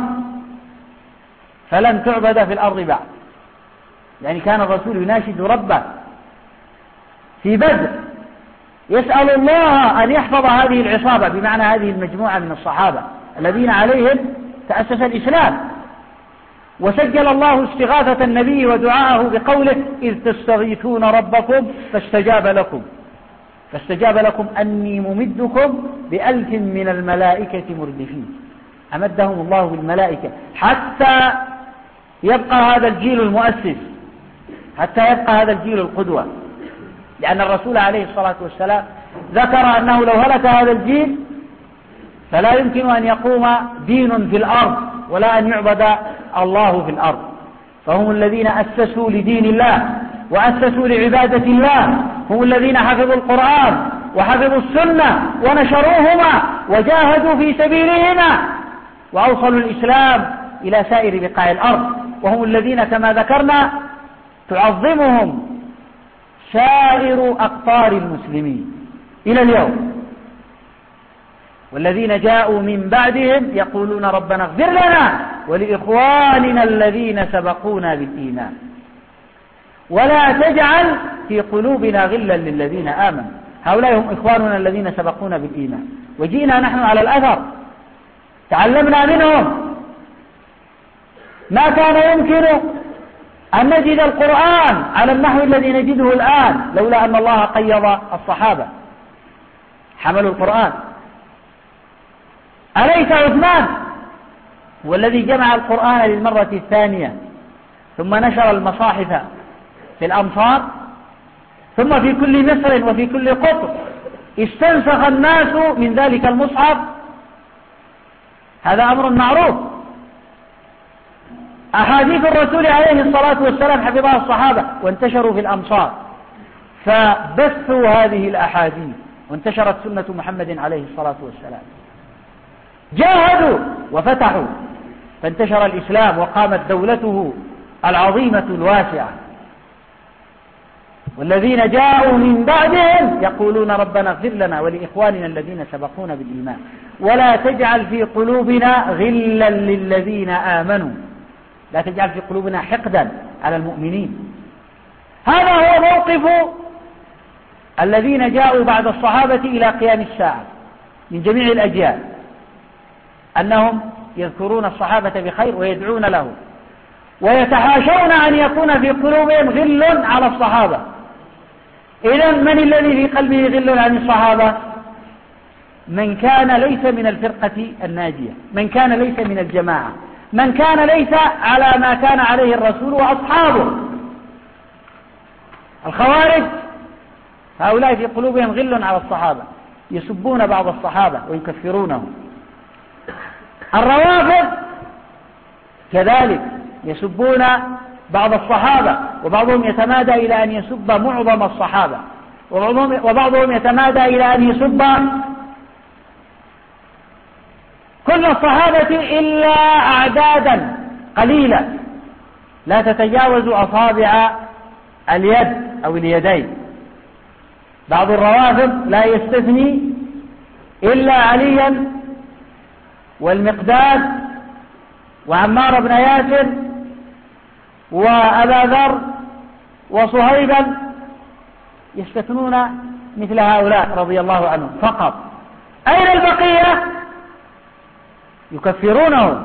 فلن تعبد في الأرض بعد. يعني كان الرسول يناشد ربه في بدر يسأل الله أن يحفظ هذه العصابة، بمعنى هذه المجموعة من الصحابة الذين عليهم تأسس الإسلام. وسجل الله استغاثة النبي ودعاءه بقوله إذ تستغيثون ربكم فاستجاب لكم أني ممدكم ب1000 من الملائكة مردفين. أمدهم الله بالملائكة حتى يبقى هذا الجيل المؤسس، حتى يبقى هذا الجيل القدوة، لأن الرسول عليه الصلاة والسلام ذكر أنه لو هلك هذا الجيل فلا يمكن أن يقوم دين في الأرض ولا أن يعبد الله في الأرض. فهم الذين أسسوا لدين الله وأسسوا لعبادة الله، هم الذين حفظوا القرآن وحفظوا السنة ونشروهما وجاهدوا في سبيلهما وأوصلوا الإسلام إلى سائر بقاع الأرض، وهم الذين كما ذكرنا تعظمهم سائر أقطار المسلمين إلى اليوم. والذين جاءوا من بعدهم يقولون ربنا اغفر لنا ولإخواننا الذين سبقونا بالإيمان ولا تجعل في قلوبنا غلا للذين آمنوا. هؤلاء هم إخواننا الذين سبقونا بالإيمان، وجئنا نحن على الأثر، تعلمنا منهم. ما كان يمكن أن نجد القرآن على النحو الذي نجده الآن لولا أن الله قيض الصحابة حملوا القرآن. أليس عثمان هو الذي جمع القرآن للمرة الثانية ثم نشر المصاحف في الأمصار، ثم في كل مصر وفي كل قطر استنسخ الناس من ذلك المصحف؟ هذا أمر معروف. أحاديث الرسول عليه الصلاة والسلام حفظها الصحابة وانتشروا في الأمصار، فبثوا هذه الأحاديث وانتشرت سنة محمد عليه الصلاة والسلام. جاهدوا وفتحوا فانتشر الإسلام وقامت دولته العظيمة الواسعة. والذين جاءوا من بعدهم يقولون ربنا اغفر لنا ولإخواننا الذين سبقونا بالإيمان ولا تجعل في قلوبنا غلا للذين آمنوا، لا تجعل في قلوبنا حقدا على المؤمنين. هذا هو موقف الذين جاءوا بعد الصحابة إلى قيام الساعة من جميع الأجيال، أنهم يذكرون الصحابة بخير ويدعون له ويتحاشون أن يكون في قلوبهم غل على الصحابة. إذن من الذي في قلبه غل عن الصحابة؟ من كان ليس من الفرقة الناجية، من كان ليس من الجماعة، من كان ليس على ما كان عليه الرسول وأصحابه. الخوارج هؤلاء في قلوبهم غل على الصحابة، يسبون بعض الصحابة ويكفرونهم. الروافض كذلك يسبون بعض الصحابة، وبعضهم يتمادى إلى أن يسب معظم الصحابة، وبعضهم يتمادى إلى أن يسب كل الصحابة إلا أعدادا قليلة لا تتجاوز أصابع اليد أو اليدين. بعض الروافض لا يستثني إلا عليا والمقداد وعمار بن ياسر وأبا ذر وصهيبا، يستثنون مثل هؤلاء رضي الله عنهم فقط. أين البقية؟ يكفرونهم،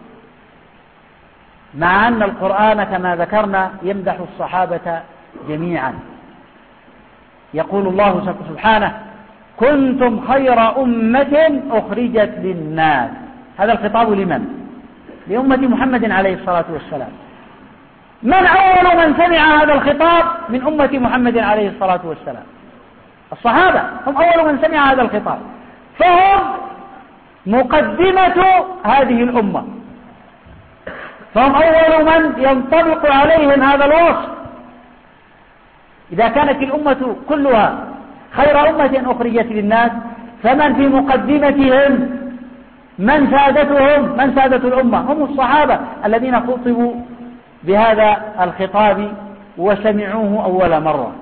مع أن القرآن كما ذكرنا يمدح الصحابة جميعا. يقول الله سبحانه كنتم خير أمة أخرجت للناس. هذا الخطاب لمن؟ لأمة محمد عليه الصلاة والسلام. من أول من سمع هذا الخطاب من أمة محمد عليه الصلاة والسلام؟ الصحابة هم أول من سمع هذا الخطاب، فهم مقدمة هذه الأمة، فهم أول من ينطبق عليهم هذا الوصف. إذا كانت الأمة كلها خير أمة أخرجت للناس، فمن في مقدمتهم من سادتهم، من سادة الأمة؟ هم الصحابة الذين خطبوا بهذا الخطاب وسمعوه أول مرة.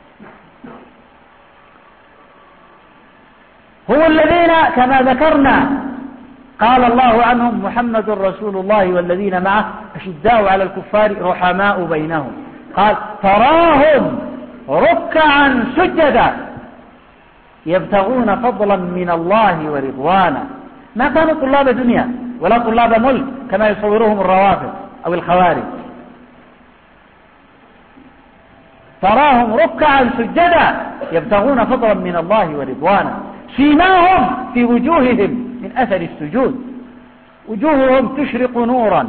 هم الذين كما ذكرنا قال الله عنهم محمد رسول الله والذين معه أشداء على الكفار رحماء بينهم. قال تراهم ركعا سجدا يبتغون فضلا من الله ورضوانا. ما كانوا طلاب دنيا ولا طلاب ملك كما يصورهم الروافض أو الخوارج. تراهم ركعا سجدا يبتغون فضلا من الله ورضوانا سيماهم في وجوههم من أثر السجود، وجوههم تشرق نورا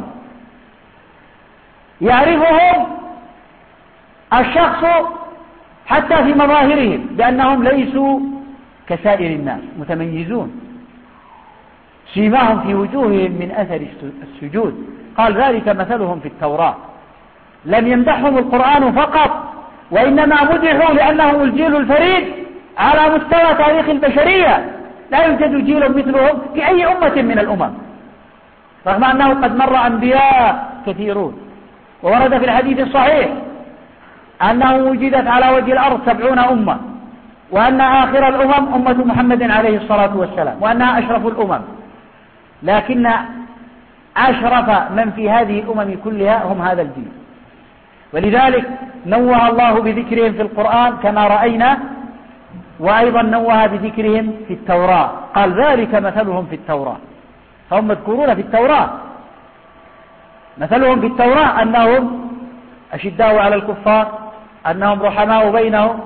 يعرفهم الشخص حتى في مظاهرهم بأنهم ليسوا كسائر الناس، متميزون. سيماهم في وجوههم من أثر السجود. قال ذلك مثلهم في التوراة. لم يمدحهم القرآن فقط، وإنما مدحوا لأنهم الجيل الفريد على مستوى تاريخ البشرية. لا يوجد جيل مثلهم في أي أمة من الأمم، رغم أنه قد مر أنبياء كثيرون، وورد في الحديث الصحيح أنه وجدت على وجه الأرض 70 أمة وأن آخر الأمم أمة محمد عليه الصلاة والسلام، وأنها أشرف الأمم، لكن أشرف من في هذه الأمم كلها هم هذا الجيل. ولذلك نوه الله بذكرهم في القرآن كما رأينا، وأيضا نوه بذكرهم في التوراة، قال ذلك مثلهم في التوراة، فهم مذكورون في التوراة. مثلهم في التوراة أنهم أشداء على الكفار، أنهم رحماء بينهم،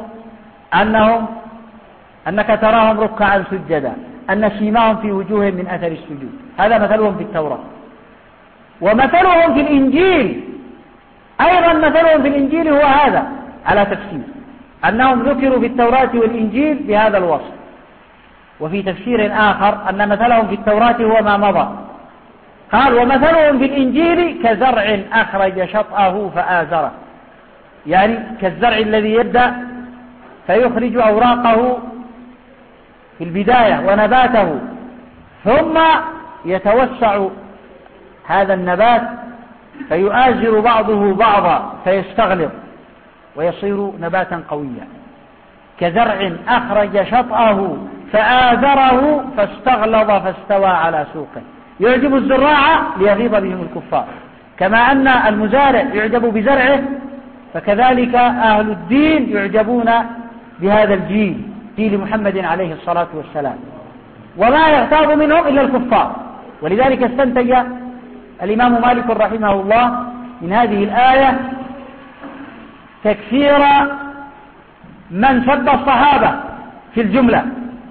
أنك تراهم ركعا سجدا، أن سيماهم في وجوههم من أثر السجود. هذا مثلهم في التوراة. ومثلهم في الإنجيل أيضا، مثلهم في الإنجيل هو هذا على تفسير، أنهم ذكروا في التوراة والإنجيل بهذا الوصف. وفي تفسير آخر أن مثلهم في التوراة هو ما مضى، قال ومثلهم في الإنجيل كزرع أخرج شطأه فآزره، يعني كالزرع الذي يبدأ فيخرج أوراقه في البداية ونباته، ثم يتوسع هذا النبات فيؤازر بعضه بعضا فيستغلظ ويصير نباتا قويا. كزرع أخرج شطأه فآزره فاستغلظ فاستوى على سوقه، يعجب الزراع ليغيظ بهم الكفار. كما أن المزارع يعجب بزرعه، فكذلك أهل الدين يعجبون بهذا الجيل، جيل محمد عليه الصلاة والسلام، وما يغتاظ منهم إلا الكفار. ولذلك استنتج الإمام مالك رحمه الله من هذه الآية تكفير من سب الصحابة في الجملة،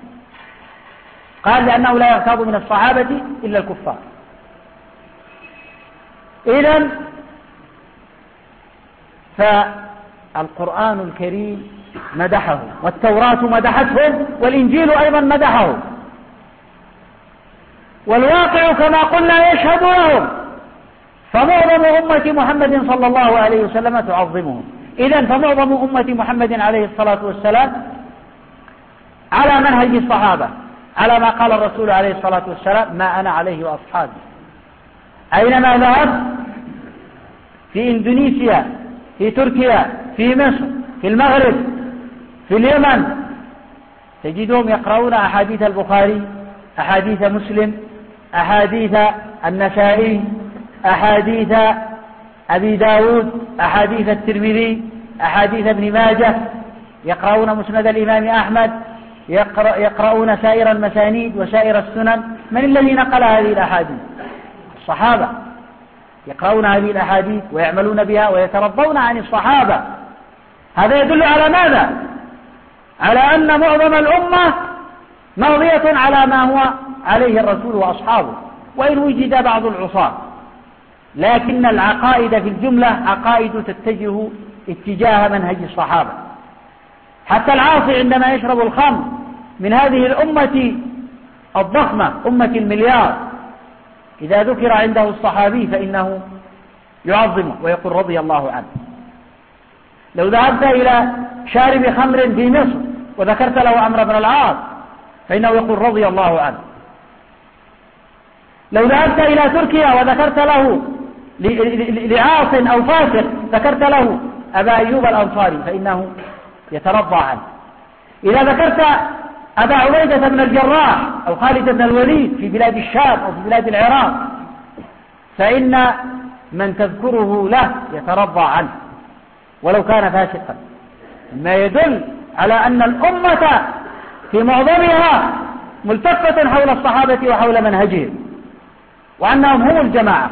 قال لأنه لا يغتاظ من الصحابة إلا الكفار. إذن فالقرآن الكريم مدحه، والتوراة مدحته، والإنجيل أيضا مدحه، والواقع كما قلنا يشهد لهم، فمعظم أمة محمد صلى الله عليه وسلم تعظمهم. إذن فمعظم أمة محمد عليه الصلاة والسلام على منهج الصحابة، على ما قال الرسول عليه الصلاة والسلام ما أنا عليه وأصحابي. أينما ذهب، في إندونيسيا، في تركيا، في مصر، في المغرب، في اليمن، تجدهم يقرؤون أحاديث البخاري، أحاديث مسلم، أحاديث النسائي، أحاديث أبي داود، أحاديث الترمذي، أحاديث ابن ماجه، يقرؤون مسند الإمام أحمد، يقرؤون سائر المسانيد وسائر السنن. من الذي نقل هذه الأحاديث؟ الصحابة. يقرؤون هذه الأحاديث ويعملون بها ويترضون عن الصحابة. هذا يدل على ماذا؟ على أن معظم الأمة ماضية على ما هو عليه الرسول وأصحابه، وإن وجد بعض العصاة، لكن العقائد في الجملة عقائد تتجه اتجاه منهج الصحابة. حتى العاصي عندما يشرب الخمر من هذه الأمة الضخمة، أمة المليار، إذا ذكر عنده الصحابي فإنه يعظمه ويقول رضي الله عنه. لو ذهبت إلى شارب خمر في مصر وذكرت له عمرو بن العاص فإنه يقول رضي الله عنه. لو ذهبت إلى تركيا وذكرت له لعاص أو فاسق ذكرت له أبا أيوب الأنصاري فإنه يترضى عنه. إذا ذكرت أبا عبيدة بن الجراح أو خالد بن الوليد في بلاد الشام أو في بلاد العراق فإن من تذكره له يترضى عنه ولو كان فاسقا، ما يدل على أن الأمة في معظمها ملتفة حول الصحابة وحول منهجهم، وأنهم هم الجماعة،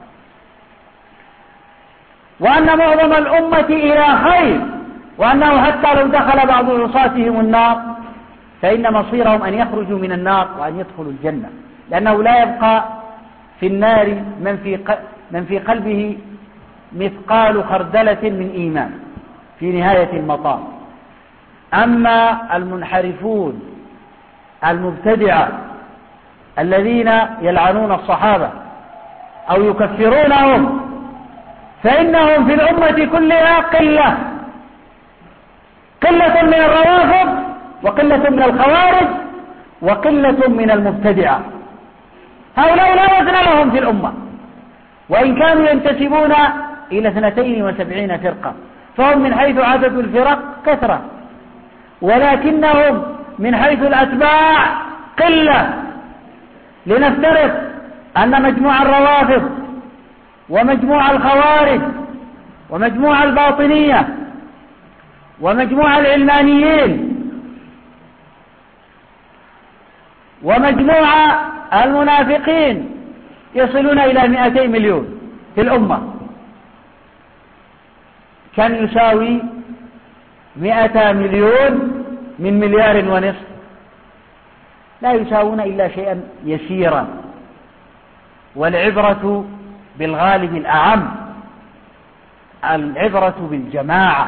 وأن معظم الأمة إلى خير، وأنه حتى لو دخل بعض عصاتهم النار فإن مصيرهم أن يخرجوا من النار وأن يدخلوا الجنة، لأنه لا يبقى في النار من في قلبه مثقال خردلة من إيمان في نهاية المطاف. أما المنحرفون المبتدعة الذين يلعنون الصحابة أو يكفرونهم فإنهم في الأمة كلها قلة من الروافض وقلة من الخوارج وقلة من المبتدعة. هؤلاء لا وزن لهم في الأمة، وإن كانوا ينتسبون إلى 72 فرقة، فهم من حيث عدد الفرق كثرة، ولكنهم من حيث الأتباع قلة. لنفترض أن مجموع الروافض ومجموع الخوارج ومجموع الباطنية ومجموع العلمانيين ومجموع المنافقين يصلون إلى 200 مليون في الأمة، كان يساوي 100 مليون من 1.5 مليار، لا يساوون إلا شيئا يسيرا. والعبرة بالغالب الأعم، العبرة بالجماعة.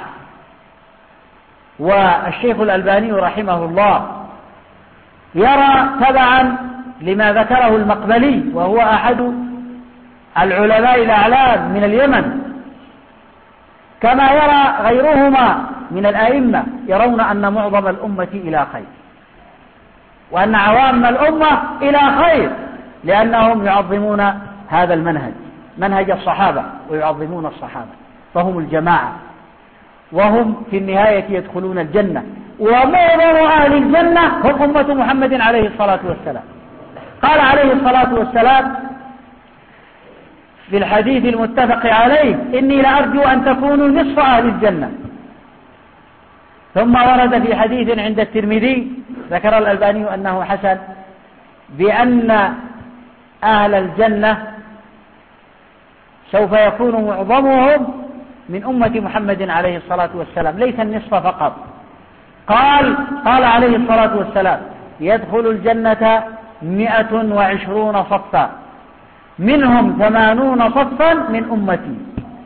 والشيخ الألباني رحمه الله يرى تبعا لما ذكره المقبلي، وهو أحد العلماء الأعلام من اليمن، كما يرى غيرهما من الأئمة، يرون أن معظم الأمة إلى خير، وأن عوام الأمة إلى خير، لأنهم يعظمون هذا المنهج، منهج الصحابة، ويعظمون الصحابة، فهم الجماعة، وهم في النهاية يدخلون الجنة، ومعظم أهل الجنة هم أمة محمد عليه الصلاة والسلام. قال عليه الصلاة والسلام في الحديث المتفق عليه: إني لأرجو أن تكونوا نصف أهل الجنة. ثم ورد في حديث عند الترمذي ذكر الألباني أنه حسن، بأن أهل الجنة سوف يكون معظمهم من أمة محمد عليه الصلاة والسلام، ليس النصف فقط. قال عليه الصلاة والسلام: يدخل الجنة 120 صفا، منهم 80 صفا من أمتي،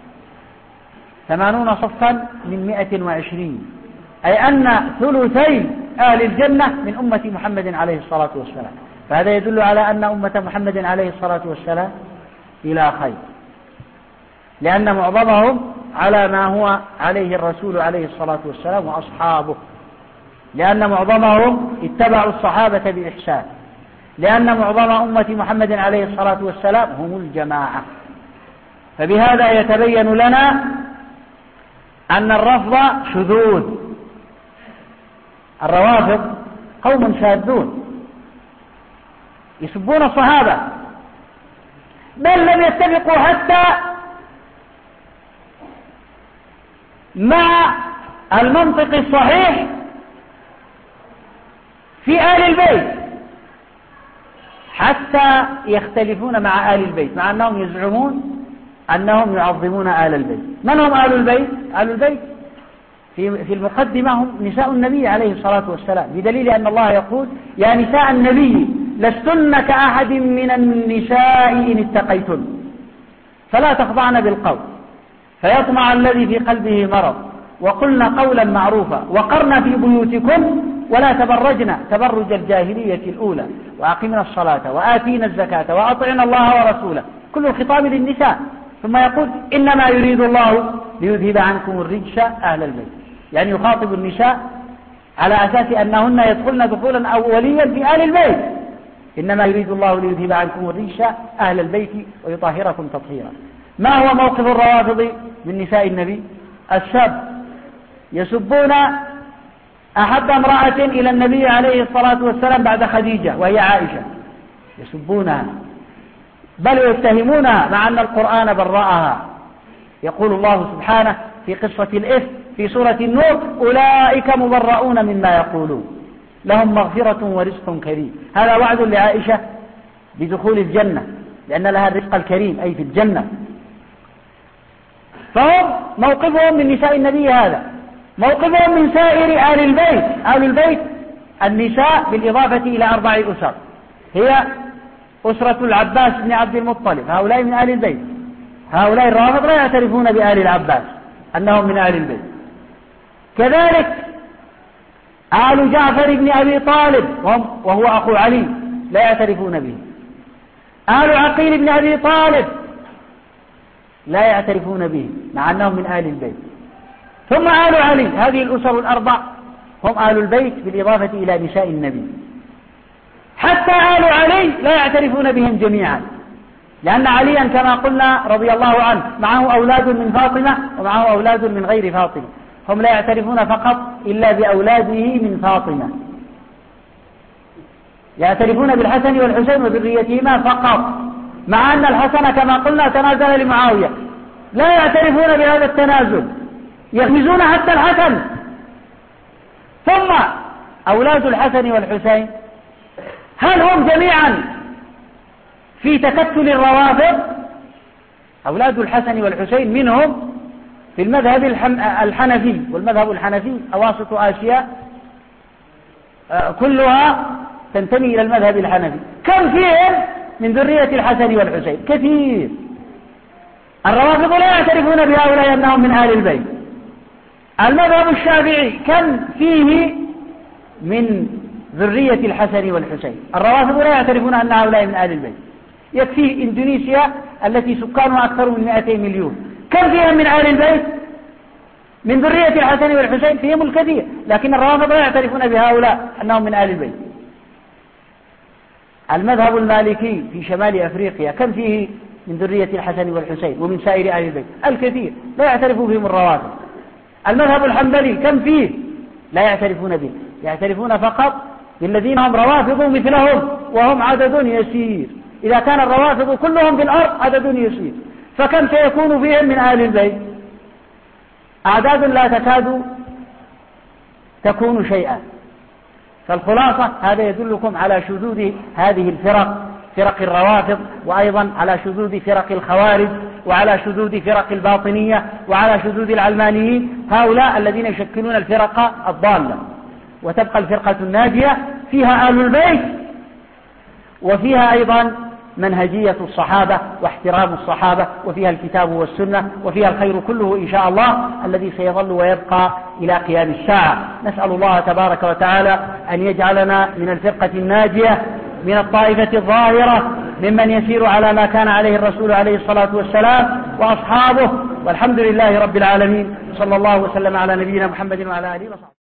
80 صفا من 120، أي أن ثلثي أهل الجنة من أمة محمد عليه الصلاة والسلام. فهذا يدل على أن أمة محمد عليه الصلاة والسلام إلى خير، لأن معظمهم على ما هو عليه الرسول عليه الصلاة والسلام وأصحابه، لأن معظمهم اتبعوا الصحابة بإحسان، لأن معظم أمة محمد عليه الصلاة والسلام هم الجماعة. فبهذا يتبين لنا أن الرفض شذوذ. الروافض قوم شاذون يسبون الصحابة، بل لم يتفقوا حتى مع المنطق الصحيح في آل البيت، حتى يختلفون مع آل البيت، مع أنهم يزعمون أنهم يعظمون آل البيت. من هم آل البيت؟ آل البيت في المقدمة هم نساء النبي عليه الصلاة والسلام، بدليل أن الله يقول: يا نساء النبي لستن كأحد من النساء إن اتقيتن فلا تخضعن بالقول فيطمع الذي في قلبه مرض وقلن قولا معروفا وقرن في بيوتكن ولا تبرجن تبرج الجاهلية الأولى وأقمنا الصلاة وآتينا الزكاة وأطعنا الله ورسوله، كل الخطاب للنساء. ثم يقول: إنما يريد الله ليذهب عنكم الرجس أهل البيت، يعني يخاطب النساء على أساس أنهن يدخلن دخولا أوليا في آل البيت. إنما يريد الله ليذهب عنكم الرجس أهل البيت ويطهركم تطهيرا. ما هو موقف الروافض من نساء النبي؟ السب، يسبون أحب امرأة إلى النبي عليه الصلاة والسلام بعد خديجة وهي عائشة، يسبونها بل يتهمونها، مع أن القرآن برأها. يقول الله سبحانه في قصة الإفك في سورة النور: أولئك مبرؤون مما يقولون لهم مغفرة ورزق كريم. هذا وعد لعائشة بدخول الجنة، لأن لها الرزق الكريم أي في الجنة. فهم موقفهم من نساء النبي هذا. موقفهم من سائر آل البيت: آل البيت النساء بالإضافة إلى 4 أسر، هي أسرة العباس بن عبد المطلب، هؤلاء من آل البيت. هؤلاء الرافض لا يعترفون بآل العباس أنهم من آل البيت. كذلك آل جعفر بن أبي طالب وهو أخو علي لا يعترفون به. آل عقيل بن أبي طالب لا يعترفون به مع أنهم من آل البيت. ثم آل علي، هذه الأسر ال4 هم آل البيت بالإضافة إلى نساء النبي. حتى آل علي لا يعترفون بهم جميعا، لأن عليا كما قلنا رضي الله عنه معه أولاد من فاطمة ومعه أولاد من غير فاطمة، هم لا يعترفون فقط إلا بأولاده من فاطمة، يعترفون بالحسن والحسين وذريتهما فقط، مع أن الحسن كما قلنا تنازل لمعاوية، لا يعترفون بهذا التنازل، يغمزون حتى الحسن. ثم أولاد الحسن والحسين هل هم جميعا في تكتل الروافض؟ أولاد الحسن والحسين منهم في المذهب الحنفي، والمذهب الحنفي أواسط آسيا كلها تنتمي إلى المذهب الحنفي. كم فيهم من ذرية الحسن والحسين؟ كثير. الروافض لا يعترفون بهؤلاء أنهم من آل البيت. المذهب الشافعي كم فيه من ذرية الحسن والحسين؟ الروافض لا يعترفون أن هؤلاء من آل البيت. يكفي إندونيسيا التي سكانها أكثر من 200 مليون، كم فيهم من آل البيت؟ من ذرية الحسن والحسين فيهم الكثير، لكن الروافض لا يعترفون بهؤلاء أنهم من آل البيت. المذهب المالكي في شمال أفريقيا كم فيه من ذرية الحسن والحسين ومن سائر آل البيت؟ الكثير، لا يعترف بهم الروافض. المذهب الحنبلي كم فيه؟ لا يعترفون به، يعترفون فقط بالذين هم روافض مثلهم وهم عدد يسير. إذا كان الروافض كلهم في الأرض عدد يسير، فكم سيكون فيهم من آل البيت؟ أعداد لا تكاد تكون شيئا. فالخلاصة هذا يدلكم على شذوذ هذه الفرق، فرق الروافض، وأيضا على شذوذ فرق الخوارج، وعلى شذوذ فرق الباطنية، وعلى شذوذ العلمانيين، هؤلاء الذين يشكلون الفرق الضالة. وتبقى الفرقة الناجية فيها آل البيت، وفيها أيضا منهجية الصحابة واحترام الصحابة، وفيها الكتاب والسنة، وفيها الخير كله إن شاء الله الذي سيظل ويبقى إلى قيام الساعة. نسأل الله تبارك وتعالى أن يجعلنا من الفرقة الناجية، من الطائفة الظاهرة، ممن يسير على ما كان عليه الرسول عليه الصلاة والسلام وأصحابه، والحمد لله رب العالمين. صلى الله وسلم على نبينا محمد وعلى آله وصحبه.